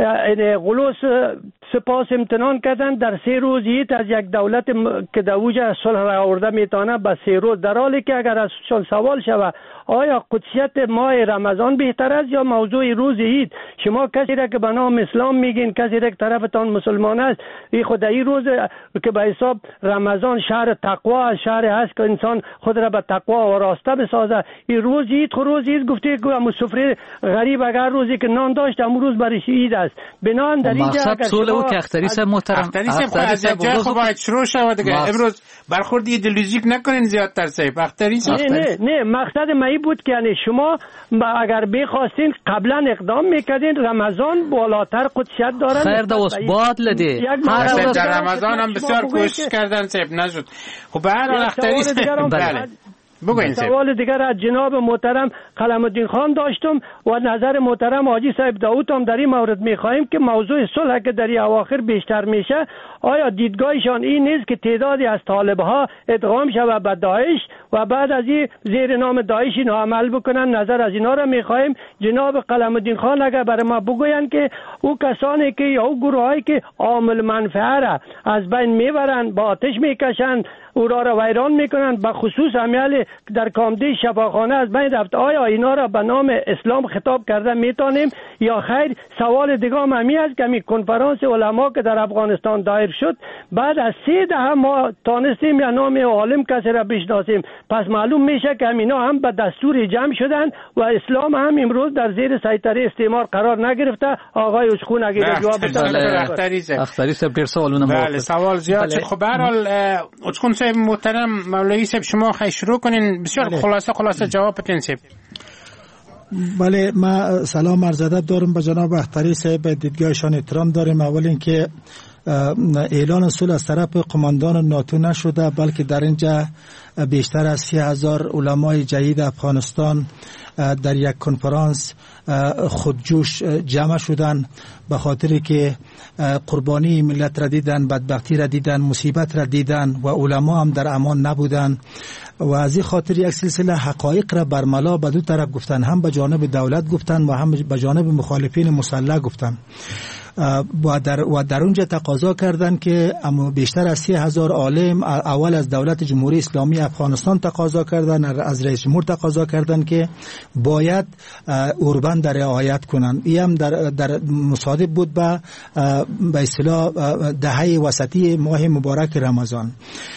غلوس سپاس امتنان کردن در سه روز یت از یک دولت که در اوج صلح را آورده میتونه به سه روز، در حالی که اگر از سوال شود آیا قدسیت ماه رمضان بهتر است یا موضوع روز عید؟ شما کسی را که به نام اسلام میگین، کسی را که طرفتان مسلمان است، این خود این روز که به حساب رمضان شهر تقوا شهر هست که انسان خود را به تقوا و راسته بسازه، این روز عید خود روز عید گفته که هم سفره غریب اگر روزی که نان داشت هم روز برش عید است. بنان در اینجا اگر شما که اختری صاحب محترم اختری صاحب از جای خب باید شروع شود دیگه. امروز برخورد ایدئولوژیک نکنین زیادتر صاحب. اختری صاحب نه نه نه مقصد من بود که یعنی شما اگر بخواستین قبلا اقدام میکردین رمضان بالاتر قدسیت داره. خیر دوست باد لدی هر در رمضان هم بسیار کوشش کردن صاحب نشد. خب به هر حال اختری صاحب بله بگوین سوال دیگر از جناب محترم قلم الدین خان داشتم و نظر محترم حاجی صاحب داوود هم در این مورد میخواهیم که موضوع صلح که در این اواخر بیشتر میشه آیا دیدگاهشان این نیست که تعدادی از طالبها ادغام شود به داعش و بعد از این زیر نام داعش اینا عمل بکنن؟ نظر از اینا را میخواهیم. جناب قلم الدین خان اگر برای ما بگوین که او کسانی که یا او گروهایی که عامل منفعه را از بین میبرن با آتش میکشن او را را ویران میکنند. به خصوص امیال در کامدی شفاخانه از بین رفت. آیا اینا را به نام اسلام خطاب کرده میتونیم یا خیر؟ سوال دیگه هم همی است که می کنفرانس علما که در افغانستان دایر شد بعد از سه دهه ما تانستیم یا نام عالم کسی را بشناسیم. پس معلوم میشه که اینا هم به دستور جمع شدن و اسلام هم امروز در زیر سیطره استعمار قرار نگرفته. آقای عشقون اگر جواب بده. اختری صاحب ډیر سوالونه مو بله سوال زیاد شد. خب به هر حال عشقون صاحب محترم، مولوی صاحب شما خیلی شروع کنین، بسیار خلاصه خلاصه جواب بدین صاحب. بله، ما سلام عرض ادب دارم به جناب اختری صاحب، دیدگاهشان احترام داریم. اول اینکه اعلان صلح از طرف قماندان ناتو نشده، بلکه در اینجا بیشتر از سی هزار علمای جدید افغانستان در یک کنفرانس خودجوش جمع شدن به خاطر که قربانی ملت را دیدن، بدبختی را دیدن، مصیبت را دیدن و علما هم در امان نبودن و از این خاطر یک سلسله حقایق را برملا به دو طرف گفتن، هم به جانب دولت گفتن و هم به جانب مخالفین مسلح گفتن و در و در اونجا تقاضا کردن که اما بیشتر از سی هزار عالم اول از دولت جمهوری اسلامی افغانستان تقاضا کردن، از رئیس جمهور تقاضا کردن که باید اوربند رعایت کنن. این هم در در مصادف بود به به اصطلاح دهه وسطی ماه مبارک رمضان.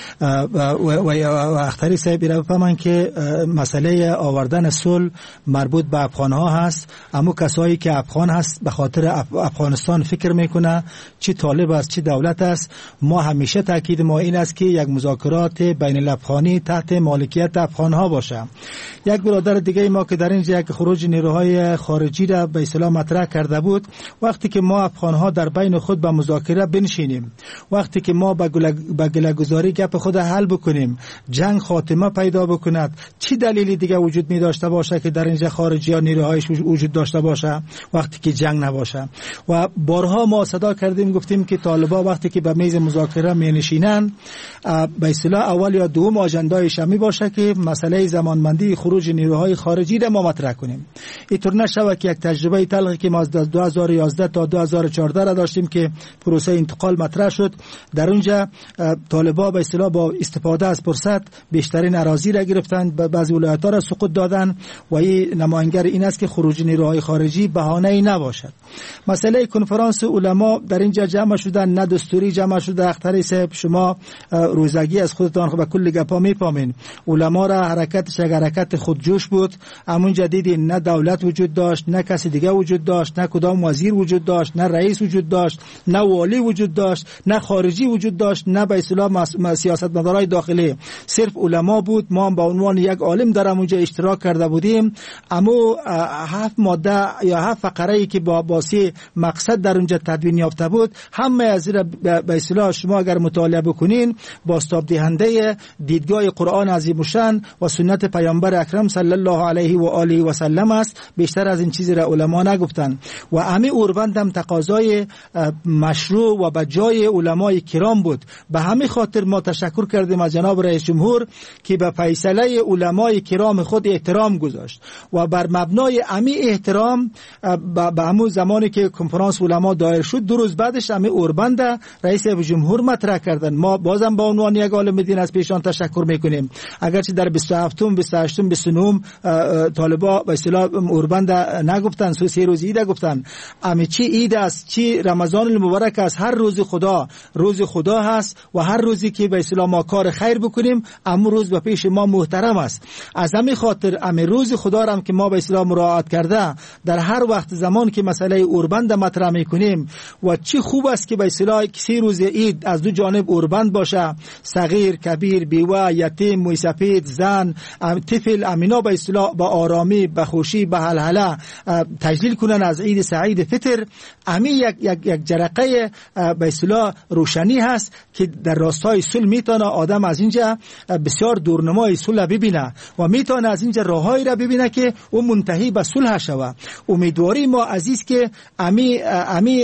و اختری صاحب را بفهمن که مسئله آوردن صلح مربوط به افغانها هست، اما کسایی که افغان هست به خاطر افغانستان فکر میکنه، چی طالب است چی دولت است. ما همیشه تاکید ما این است که یک مذاکرات بین الافغانی تحت مالکیت افغانها باشه. یک برادر دیگه ما که در اینجا یک خروج نیروهای خارجی را به اصطلاح مطرح کرده بود، وقتی که ما افغانها در بین خود به مذاکره بنشینیم، وقتی که ما به گله‌گذاری گپ خود حل بکنیم، جنگ خاتمه پیدا بکند، چی دلیلی دیگه وجود می داشته باشه که در اینجا خارجی ها نیروهایش وجود داشته باشه وقتی که جنگ نباشه؟ و بارها ما صدا کردیم گفتیم که طالبا وقتی که به میز مذاکره می نشینن به اصطلاح اول یا دوم آجندای شمی باشه که مسئله زمانمندی خروج نیروهای خارجی را ما مطرح کنیم. اینطور نشود که یک تجربه تلخی که ما از دو هزار و یازده تا دو هزار و چهارده را داشتیم که پروسه انتقال مطرح شد، در اونجا طالبا به اصطلاح با استفاده از فرصت بیشترین اراضی را گرفتن، بعضی ولایت‌ها را سقوط دادن و این نماینگر این است که خروج نیروهای خارجی بهانه‌ای نباشد. مسئله کنفرانس علما در اینجا جمع شدن، نه دستوری جمع شده. اختری صاحب شما روزگی از خودتان به کل گپا میفهمین. علما را حرکتش یک حرکت خودجوش بود. همون جدید نه دولت وجود داشت، نه کسی دیگه وجود داشت، نه کدام وزیر وجود داشت، نه رئیس وجود داشت، نه والی وجود داشت، نه خارجی وجود داشت، نه به اصطلاح سیاستمدارای داخلی. صرف علما بود. ما هم به عنوان یک عالم در اونجا اشتراک کرده بودیم. اما هفت ماده یا هفت فقره ای که با باسی مقصد در اونجا تدوین یافته بود، همه از را به اصطلاح شما اگر مطالعه بکنین بازتاب دهنده دیدگاه قرآن عظیم الشان و سنت پیامبر اکرم صلی الله علیه و آله و سلم است. بیشتر از این چیزی را علما نگفتن و همه اوربند هم تقاضای مشروع و بجای علمای کرام بود. به همین خاطر ما تشکر کردیم از جناب رئیس جمهور که به فیصله علمای کرام خود احترام گذاشت و بر مبنای امی احترام به همون زمانی که کنفرانس علما دایر شد دو روز بعدش امی اوربند رئیس جمهور مطرح کردن. ما بازم با عنوان یک عالم دین از پیشان تشکر میکنیم. اگرچه در بیست و هفتم بیست و هشتم بیست و نهم طالبا به اصطلاح اوربند نگفتن، سه سه روز عید گفتن. امی چی عید است، چی رمضان المبارک است، هر روز خدا روز خدا هست و هر روزی که به اصطلاح ما کار خیر بکنیم اما روز به پیش ما محترم است. از همین خاطر امی روز خدا را هم که ما به اصطلاح مراعات کرده در هر وقت زمان که مسئله اوربند مطرح میکنیم و چی خوب است که به اصطلاح سی روز عید از دو جانب اوربند باشه، صغیر کبیر بیوه یتیم موسفید زن طفل امینا به اصطلاح با آرامی به خوشی به هلهله تجلیل کنن از عید سعید فطر. امی یک یک یک جرقه به اصطلاح روشنی هست که در راستای صلح میتونه آدم از اینجا بسیار دورنمای صلح ببینه و میتونه از اینجا راههایی را ببینه که او منتهی به صلح شود. امیدواری ما عزیز که امی امی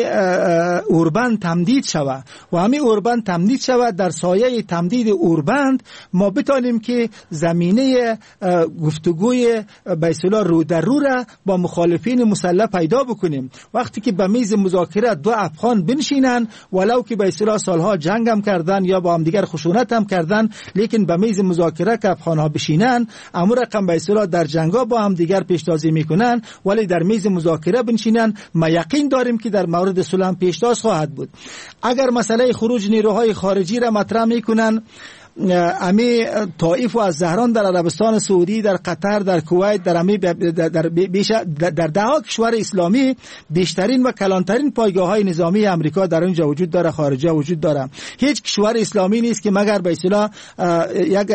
اوربند تمدید شود و امی اوربند تمدید شود. در سایه تمدید اوربند ما بتانیم که زمینه گفتگوی به اصطلاح رو در رو را با مخالفین مسلح پیدا بکنیم. وقتی که به میز مذاکره دو افغان بنشینن، ولو که به اصطلاح سالها جنگ هم کردن یا با هم دیگر خشونت هم کردن، لیکن به میز مذاکره که افغان ها بشینن، امور رقم به اصطلاح در جنگا با هم دیگر پیشتازی میکنن، ولی در میز مذاکره بنشینن، ما یقین داریم که در مورد صلح پیشتاز خواهد بود. اگر مسئله خروج نیروهای خارجی را مطرح میکنن، امی طائف و از زهران در عربستان سعودی، در قطر، در کویت، در امی در بیش در ده ها کشور اسلامی بیشترین و کلانترین پایگاه های نظامی امریکا در اونجا وجود داره، خارجه وجود داره. هیچ کشور اسلامی نیست که مگر به اصطلاح یک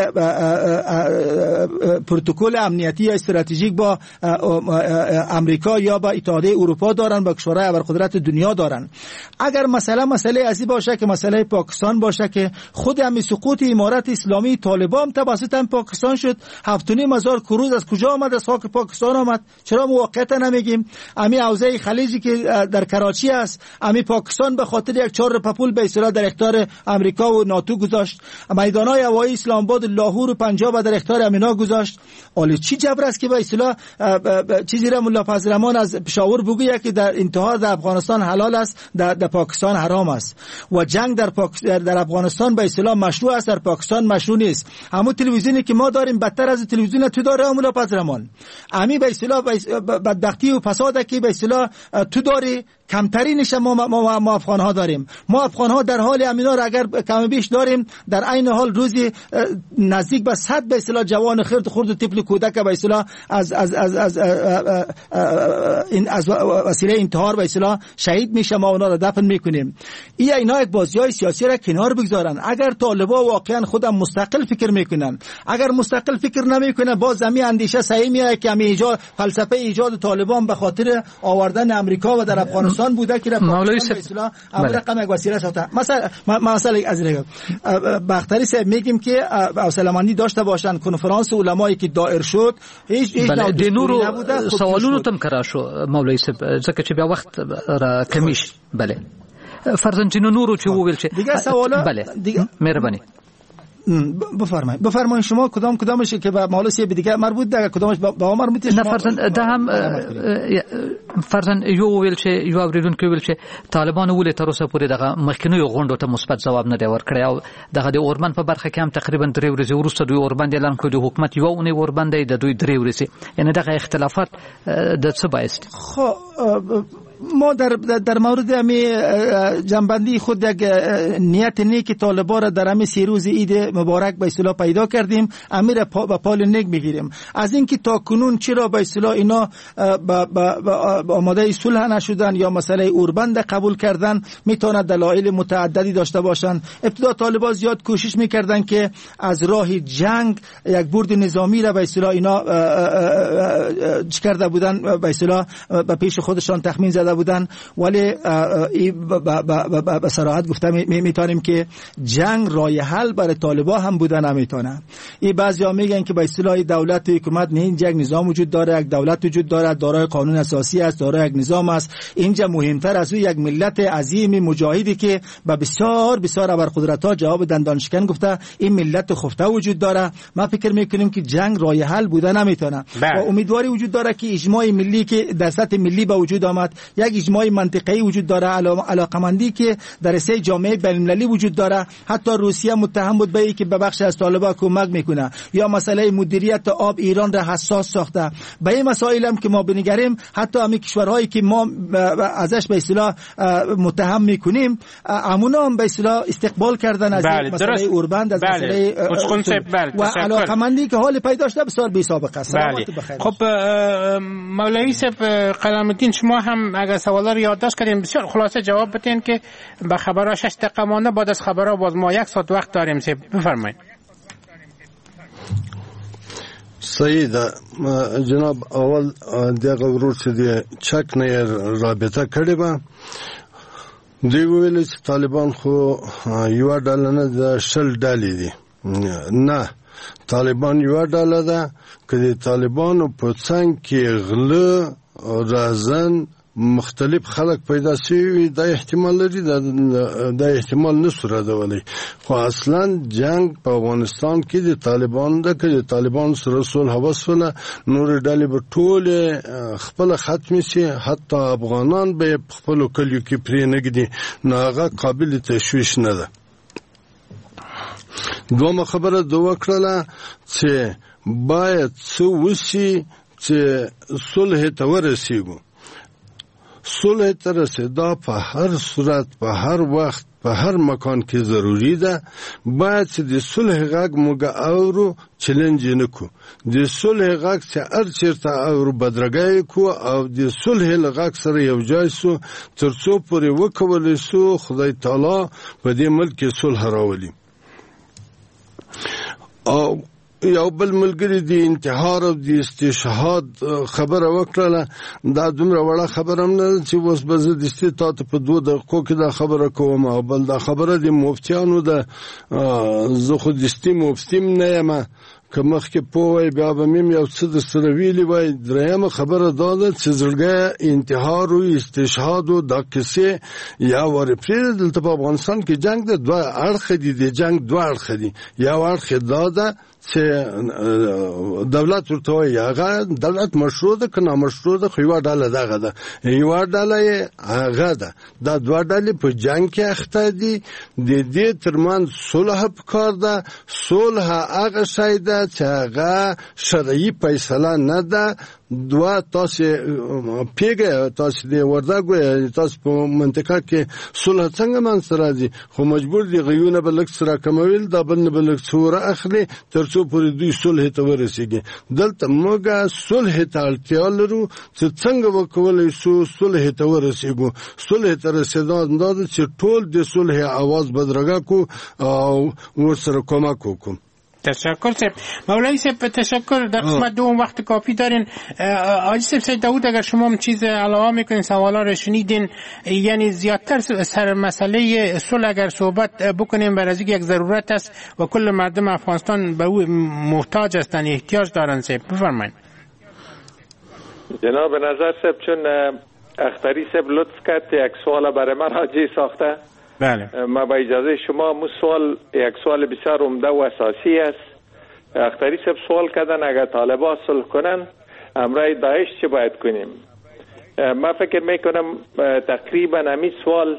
پروتکل امنیتی یا استراتژیک با امریکا یا با اتحادیه اروپا دارن، با کشورهای ابرقدرت دنیا دارن. اگر مسئله مسئله ازی باشه که مسئله پاکستان باشه که خود امی سقوط امارات اسلامی طالبان توسط هم پاکستان شد، هفت و نیم هزار کروز از کجا آمد؟ از خاک پاکستان آمد. چرا موقتا نمیگیم؟ امی حوزه خلیجی که در کراچی است، امی پاکستان به خاطر یک چهار پپول به اصطلاح در اختیار امریکا و ناتو گذاشت. میدانهای هوایی اسلام آباد، لاهور و پنجاب در اختیار امینا گذاشت. حالا چی جبر است که به اصطلاح چیزی را ملا فضل رحمان از پشاور بگویه که در انتها در افغانستان حلال است، در, در پاکستان حرام است و جنگ در پاکستان در افغانستان به اصطلاح مشروع است، در پاکستان مشروع نیست. همون تلویزیونی که ما داریم بدتر از تلویزیون تو داره ملا فضل رحمان. امی به اصطلاح بدبختی و فساد که به اصطلاح تو داری کمترینش ما ما, ما افغان ها داریم. ما افغان ها در حال امینا را اگر کم بیش داریم، در عین حال روزی نزدیک به صد به اصطلاح جوان خرد خرد و طفل کودک به اصطلاح از از از از این از وسیله انتحار به اصطلاح شهید میشه، ما اونا را دفن میکنیم. این اینا یک بازیای سیاسی را کنار بگذارن. اگر طالبا واقعا خودم مستقل فکر میکنن، اگر مستقل فکر نمیکنن، باز زمین اندیشه صحیح میاد که می ایجاد فلسفه ایجاد طالبان به خاطر آوردن امریکا و در افغانستان بوده که مولوی به اصطلاح امر رقم یک وسیله شده. مثلا مثلا از این بختری صاحب میگیم که حوصله‌مندی داشته باشن. کنفرانس علمایی که دایر شد هیچ هیچ بله د نورو سوالونو تم کرا شو مولوی صاحب، ځکه چې بیا وخت را کمیش. بله فرزندینو نورو چې وویل چې دیگه سوالا بله مهرباني بفرمایید بفرمایید شما کدام کدامش که به مولوی دیگه مربوط ده، کدامش به عمر مربوط نه فرزند ده هم فرزند یو ویل چې یو اوریدونکو ویل چې طالبان ولې تر اوسه پورې دغه مخکینیو غونډو ته مثبت ځواب نه دی ورکړی او دغه د اوربند په برخه کې هم تقریبا درې ورځې وروسته دوی اوربند اعلان کړی، حکومت یو اونۍ اوربند دی، د دوی درې ورځې، یعنی دغه اختلافات د څه باعث دي؟ خو ما در در مورد امی جنبندی خود یک نیت نیک طالبان را در امی سی روز عید مبارک به اصطلاح پیدا کردیم، امی را با پال نیک میگیریم. از اینکه تا کنون چرا به اصطلاح اینا با با آماده صلح نشدن یا مسئله اوربند قبول کردن، میتونه دلایل متعددی داشته باشن. ابتدا طالبان زیاد کوشش میکردن که از راه جنگ یک برد نظامی را به اصطلاح اینا چ کرده بودن، به اصطلاح به پیش خودشان تخمین زده بودن، ولی به صراحت گفته میتونیم که جنگ راه حل برای طالبان هم بودن نمیتونه. این بعضیا میگن که به اصطلاح دولت و حکومت نه، اینجا یک نظام وجود داره، یک دولت وجود داره، دارای قانون اساسی است، دارای یک نظام است. اینجا مهمتر از او یک ملت عظیم مجاهدی که به بسیار بسیار ابرقدرت‌ها جواب دندان شکن گفته این ملت خفته وجود داره. ما فکر میکنیم که جنگ راه حل بودن نمیتونه و امیدواری وجود داره که اجماع ملی که در سطح ملی به وجود آمد، یک اجماع منطقه‌ای وجود داره، علاقمندی که در سه جامعه بین‌المللی وجود داره. حتی روسیه متهم بود به اینکه به بخش از طالبان کمک میکنه، یا مسئله مدیریت آب ایران را حساس ساخته. به این مسائل هم که ما بنگریم، حتی همین کشورهایی که ما ازش به اصطلاح متهم میکنیم، امونا هم به اصطلاح استقبال کردن از بله، مسئله اوربند، از بله. مسئله بله. و علاقمندی که حال پیدا شده بسیار بی سابقه است. بله. خب مولوی صاحب قلم الدین، شما هم اگر سوالا رو یادداشت کردین بسیار خلاصه جواب بدین که به خبرها شش دقیقه مانده، بعد از خبرها باز ما یک ساعت وقت داریم. صاحب بفرمایید. صحیح ده جناب، اول دغه ورور چې دی چک نه رابطه کړې به دی ویل چې طالبان خو یو ډله نه د شل ډلې دي. نه، طالبان یو ډله ده که د طالبانو په څنګ کې غله، رازن مختلف خلق پیدا شوی دا احتمال لري دا, دا احتمال نسو ردولی. خو اصلا جنگ په افغانستان کې د طالبان ده که د طالبان سره صلح وسوله نور ډلې به ټول خپل ختم شي، حتی افغانان به خپل کلیو کې پرې نګدي، نو هغه قابل تشویش نه ده. دومره خبره دوه کړله چې باید څه وشي چې صلح ته ورسیږو. صلح ته رسیدا په هر صورت، په هر وخت، په هر مکان کې ضروری ده. باید چې د صلح غږ موږ اورو، چیلنج نه کو. د صلح غږ چې هر چیرته اورو بدرګۍ کو او د صلح غږ سره یو ځای سو تر څو پورې وکولای سو خدای تعالی په دې ملک کې صلح راولي. او یو بل ملګری د انتحار او د استشهاد خبره وکړه. دا دومره وړه خبره هم نه چې اوس به زه د استطاعت په دوه دقیقو کې دا خبره کوم. او بل دا خبره د مفتیانو ده، زه خو دستي مفتیم نه یم، که مخکې پوه بیا به میم یو څه در سره ویلي وای. درېیمه خبره دا ده چې زړګی انتحار او استشهاد او دا کیسې یا ورې پرېږده. دلته په افغانستان کې جنگ ده، دوه اړخه دي، د جنگ دوه اړخه دي. یو اړخ دا ده چې دولت ورته وایي هغه دولت مشروع ده که نامشروع ده، خو یوه ډله دغه ده، یوه ډله یې هغه ده. دا دوه ډلې په جنگ کې اخته دي. د دې ترمنځ صلح پکار ده. صلح هغه شی ده چې هغه شرعي فیصله نه ده. دوه تاسو پیګه تاسو دی ورداګو تاسو په منطقه کې صلح څنګه منځ راځي، خو مجبور دي غيونه بلک سره کمویل دا بل نه بلک صوره اخلي ترڅو پورې دوی صلح ته ورسیږي. دلته موږ صلح ته اړتیا لرو چې څنګه وکولای شو صلح ته ورسیږو. صلح ته رسیدل انداز چې ټول د صلح आवाज بدرګه کو او ورسره کومک وکړو. تشکر صاحب. مولوی صاحب تشکر. در قسمت دوم وقت کافی دارین. حاجی صاحب سید داوود اگر شما هم چیز علاوه میکنین سوالا رو شنیدین، یعنی زیادتر سر مسئله صلح اگر صحبت بکنیم بر از یک ضرورت است و کل مردم افغانستان به او محتاج هستند، احتیاج دارن. صاحب بفرمایید. جناب نظر صاحب چون اختری صاحب لطف کرد یک سوال برای من حاجی ساخته. بله. ما با اجازه شما مو سوال یک سوال بسیار عمده و اساسی است. اختری صاحب سوال کردن اگر طالبان صلح کنن امرای داعش چه باید کنیم؟ ما فکر میکنم تقریبا همین سوال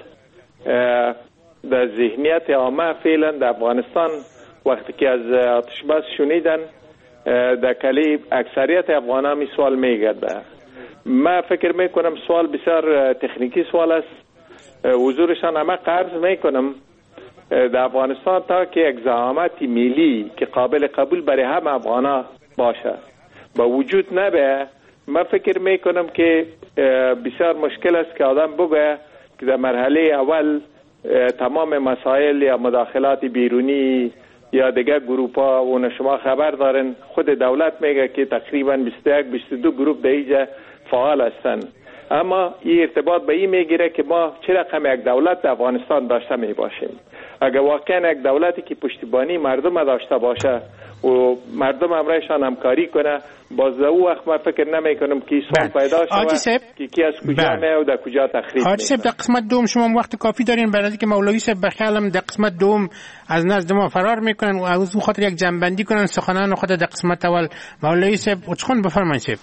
در ذهنیت عامه فعلا در افغانستان وقتی که از آتش بس شنیدن در کلی اکثریت افغانان می سوال میگرده. ما فکر میکنم سوال بسیار تکنیکی سوال است. حضورشان همه قرض میکنم در افغانستان تا که یک زعامت ملی که قابل قبول برای هم افغانا باشه با وجود نبه، من فکر میکنم که بسیار مشکل است که آدم بگه که در مرحله اول تمام مسائل یا مداخلات بیرونی یا دیگر گروپ ها اون شما خبر دارن، خود دولت میگه که تقریبا بیست و یک بیست و دو گروپ در اینجا فعال هستن، اما این ارتباط به این میگیره که ما چه رقم یک دولت در افغانستان داشته می باشیم. اگر واقعا یک دولتی که پشتیبانی مردم داشته باشه و مردم همراهشان همکاری کنه، باز او وقت ما فکر نمی کنم که سوال پیدا شود که کی از کجا میاد و در کجا تخریب. حاجی صاحب در قسمت دوم شما وقت کافی دارین برای اینکه مولوی صاحب بخیالم در قسمت دوم از نزد ما فرار میکنن و از اون خاطر یک جنبندی کنن سخنان خود در قسمت اول. مولوی صاحب اچخون بفرمایید.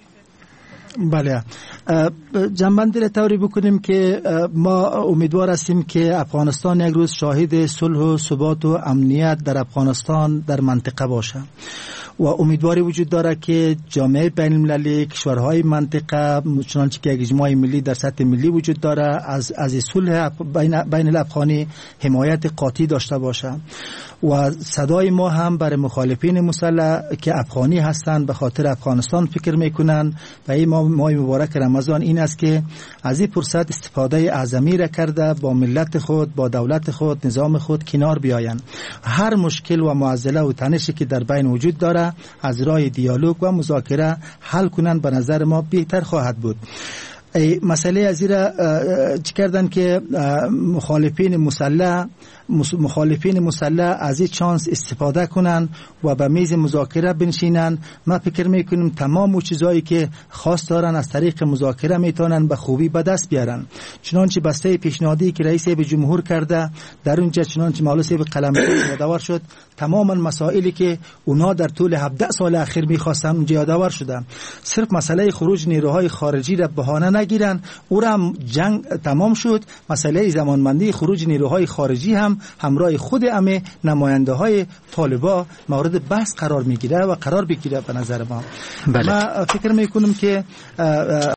بله، جنبندی را طوری بکنیم که ما امیدوار هستیم که افغانستان یک روز شاهد صلح و ثبات و امنیت در افغانستان در منطقه باشه و امیدواری وجود داره که جامعه بین المللی، کشورهای منطقه، چنانچه که یک اجماع ملی در سطح ملی وجود داره، از از صلح بین بین الافغانی حمایت قاطع داشته باشه و صدای ما هم برای مخالفین مسلح که افغانی هستند به خاطر افغانستان فکر میکنن و این ماه مبارک رمضان این است که از این فرصت استفاده اعظمی را کرده با ملت خود، با دولت خود، نظام خود کنار بیایند. هر مشکل و معضله و تنشی که در بین وجود داره از راه دیالوگ و مذاکره حل کنند، به نظر ما بهتر خواهد بود. مسئله از را چی کردن که مخالفین مسلح مخالفین مسلح از این چانس استفاده کنن و به میز مذاکره بنشینن. ما فکر میکنیم تمام چیزایی که خواست دارن از طریق مذاکره میتونن به خوبی به دست بیارن. چنانچه بسته پیشنهادی که رئیس جمهور کرده در اونجا، چنانچه مولوی صاحب قلمرو یادآور شد، تماما مسائلی که اونا در طول هفده سال اخیر میخواستن اونجا یادآور شده. صرف مسئله خروج نیروهای خارجی را بهانه نگیرن، او را جنگ تمام شد. مسئله زمانبندی خروج نیروهای خارجی هم همراه خود همه نماینده های طالبان مورد بحث قرار میگیره و قرار بگیره. به نظر ما بله. ما فکر میکنم که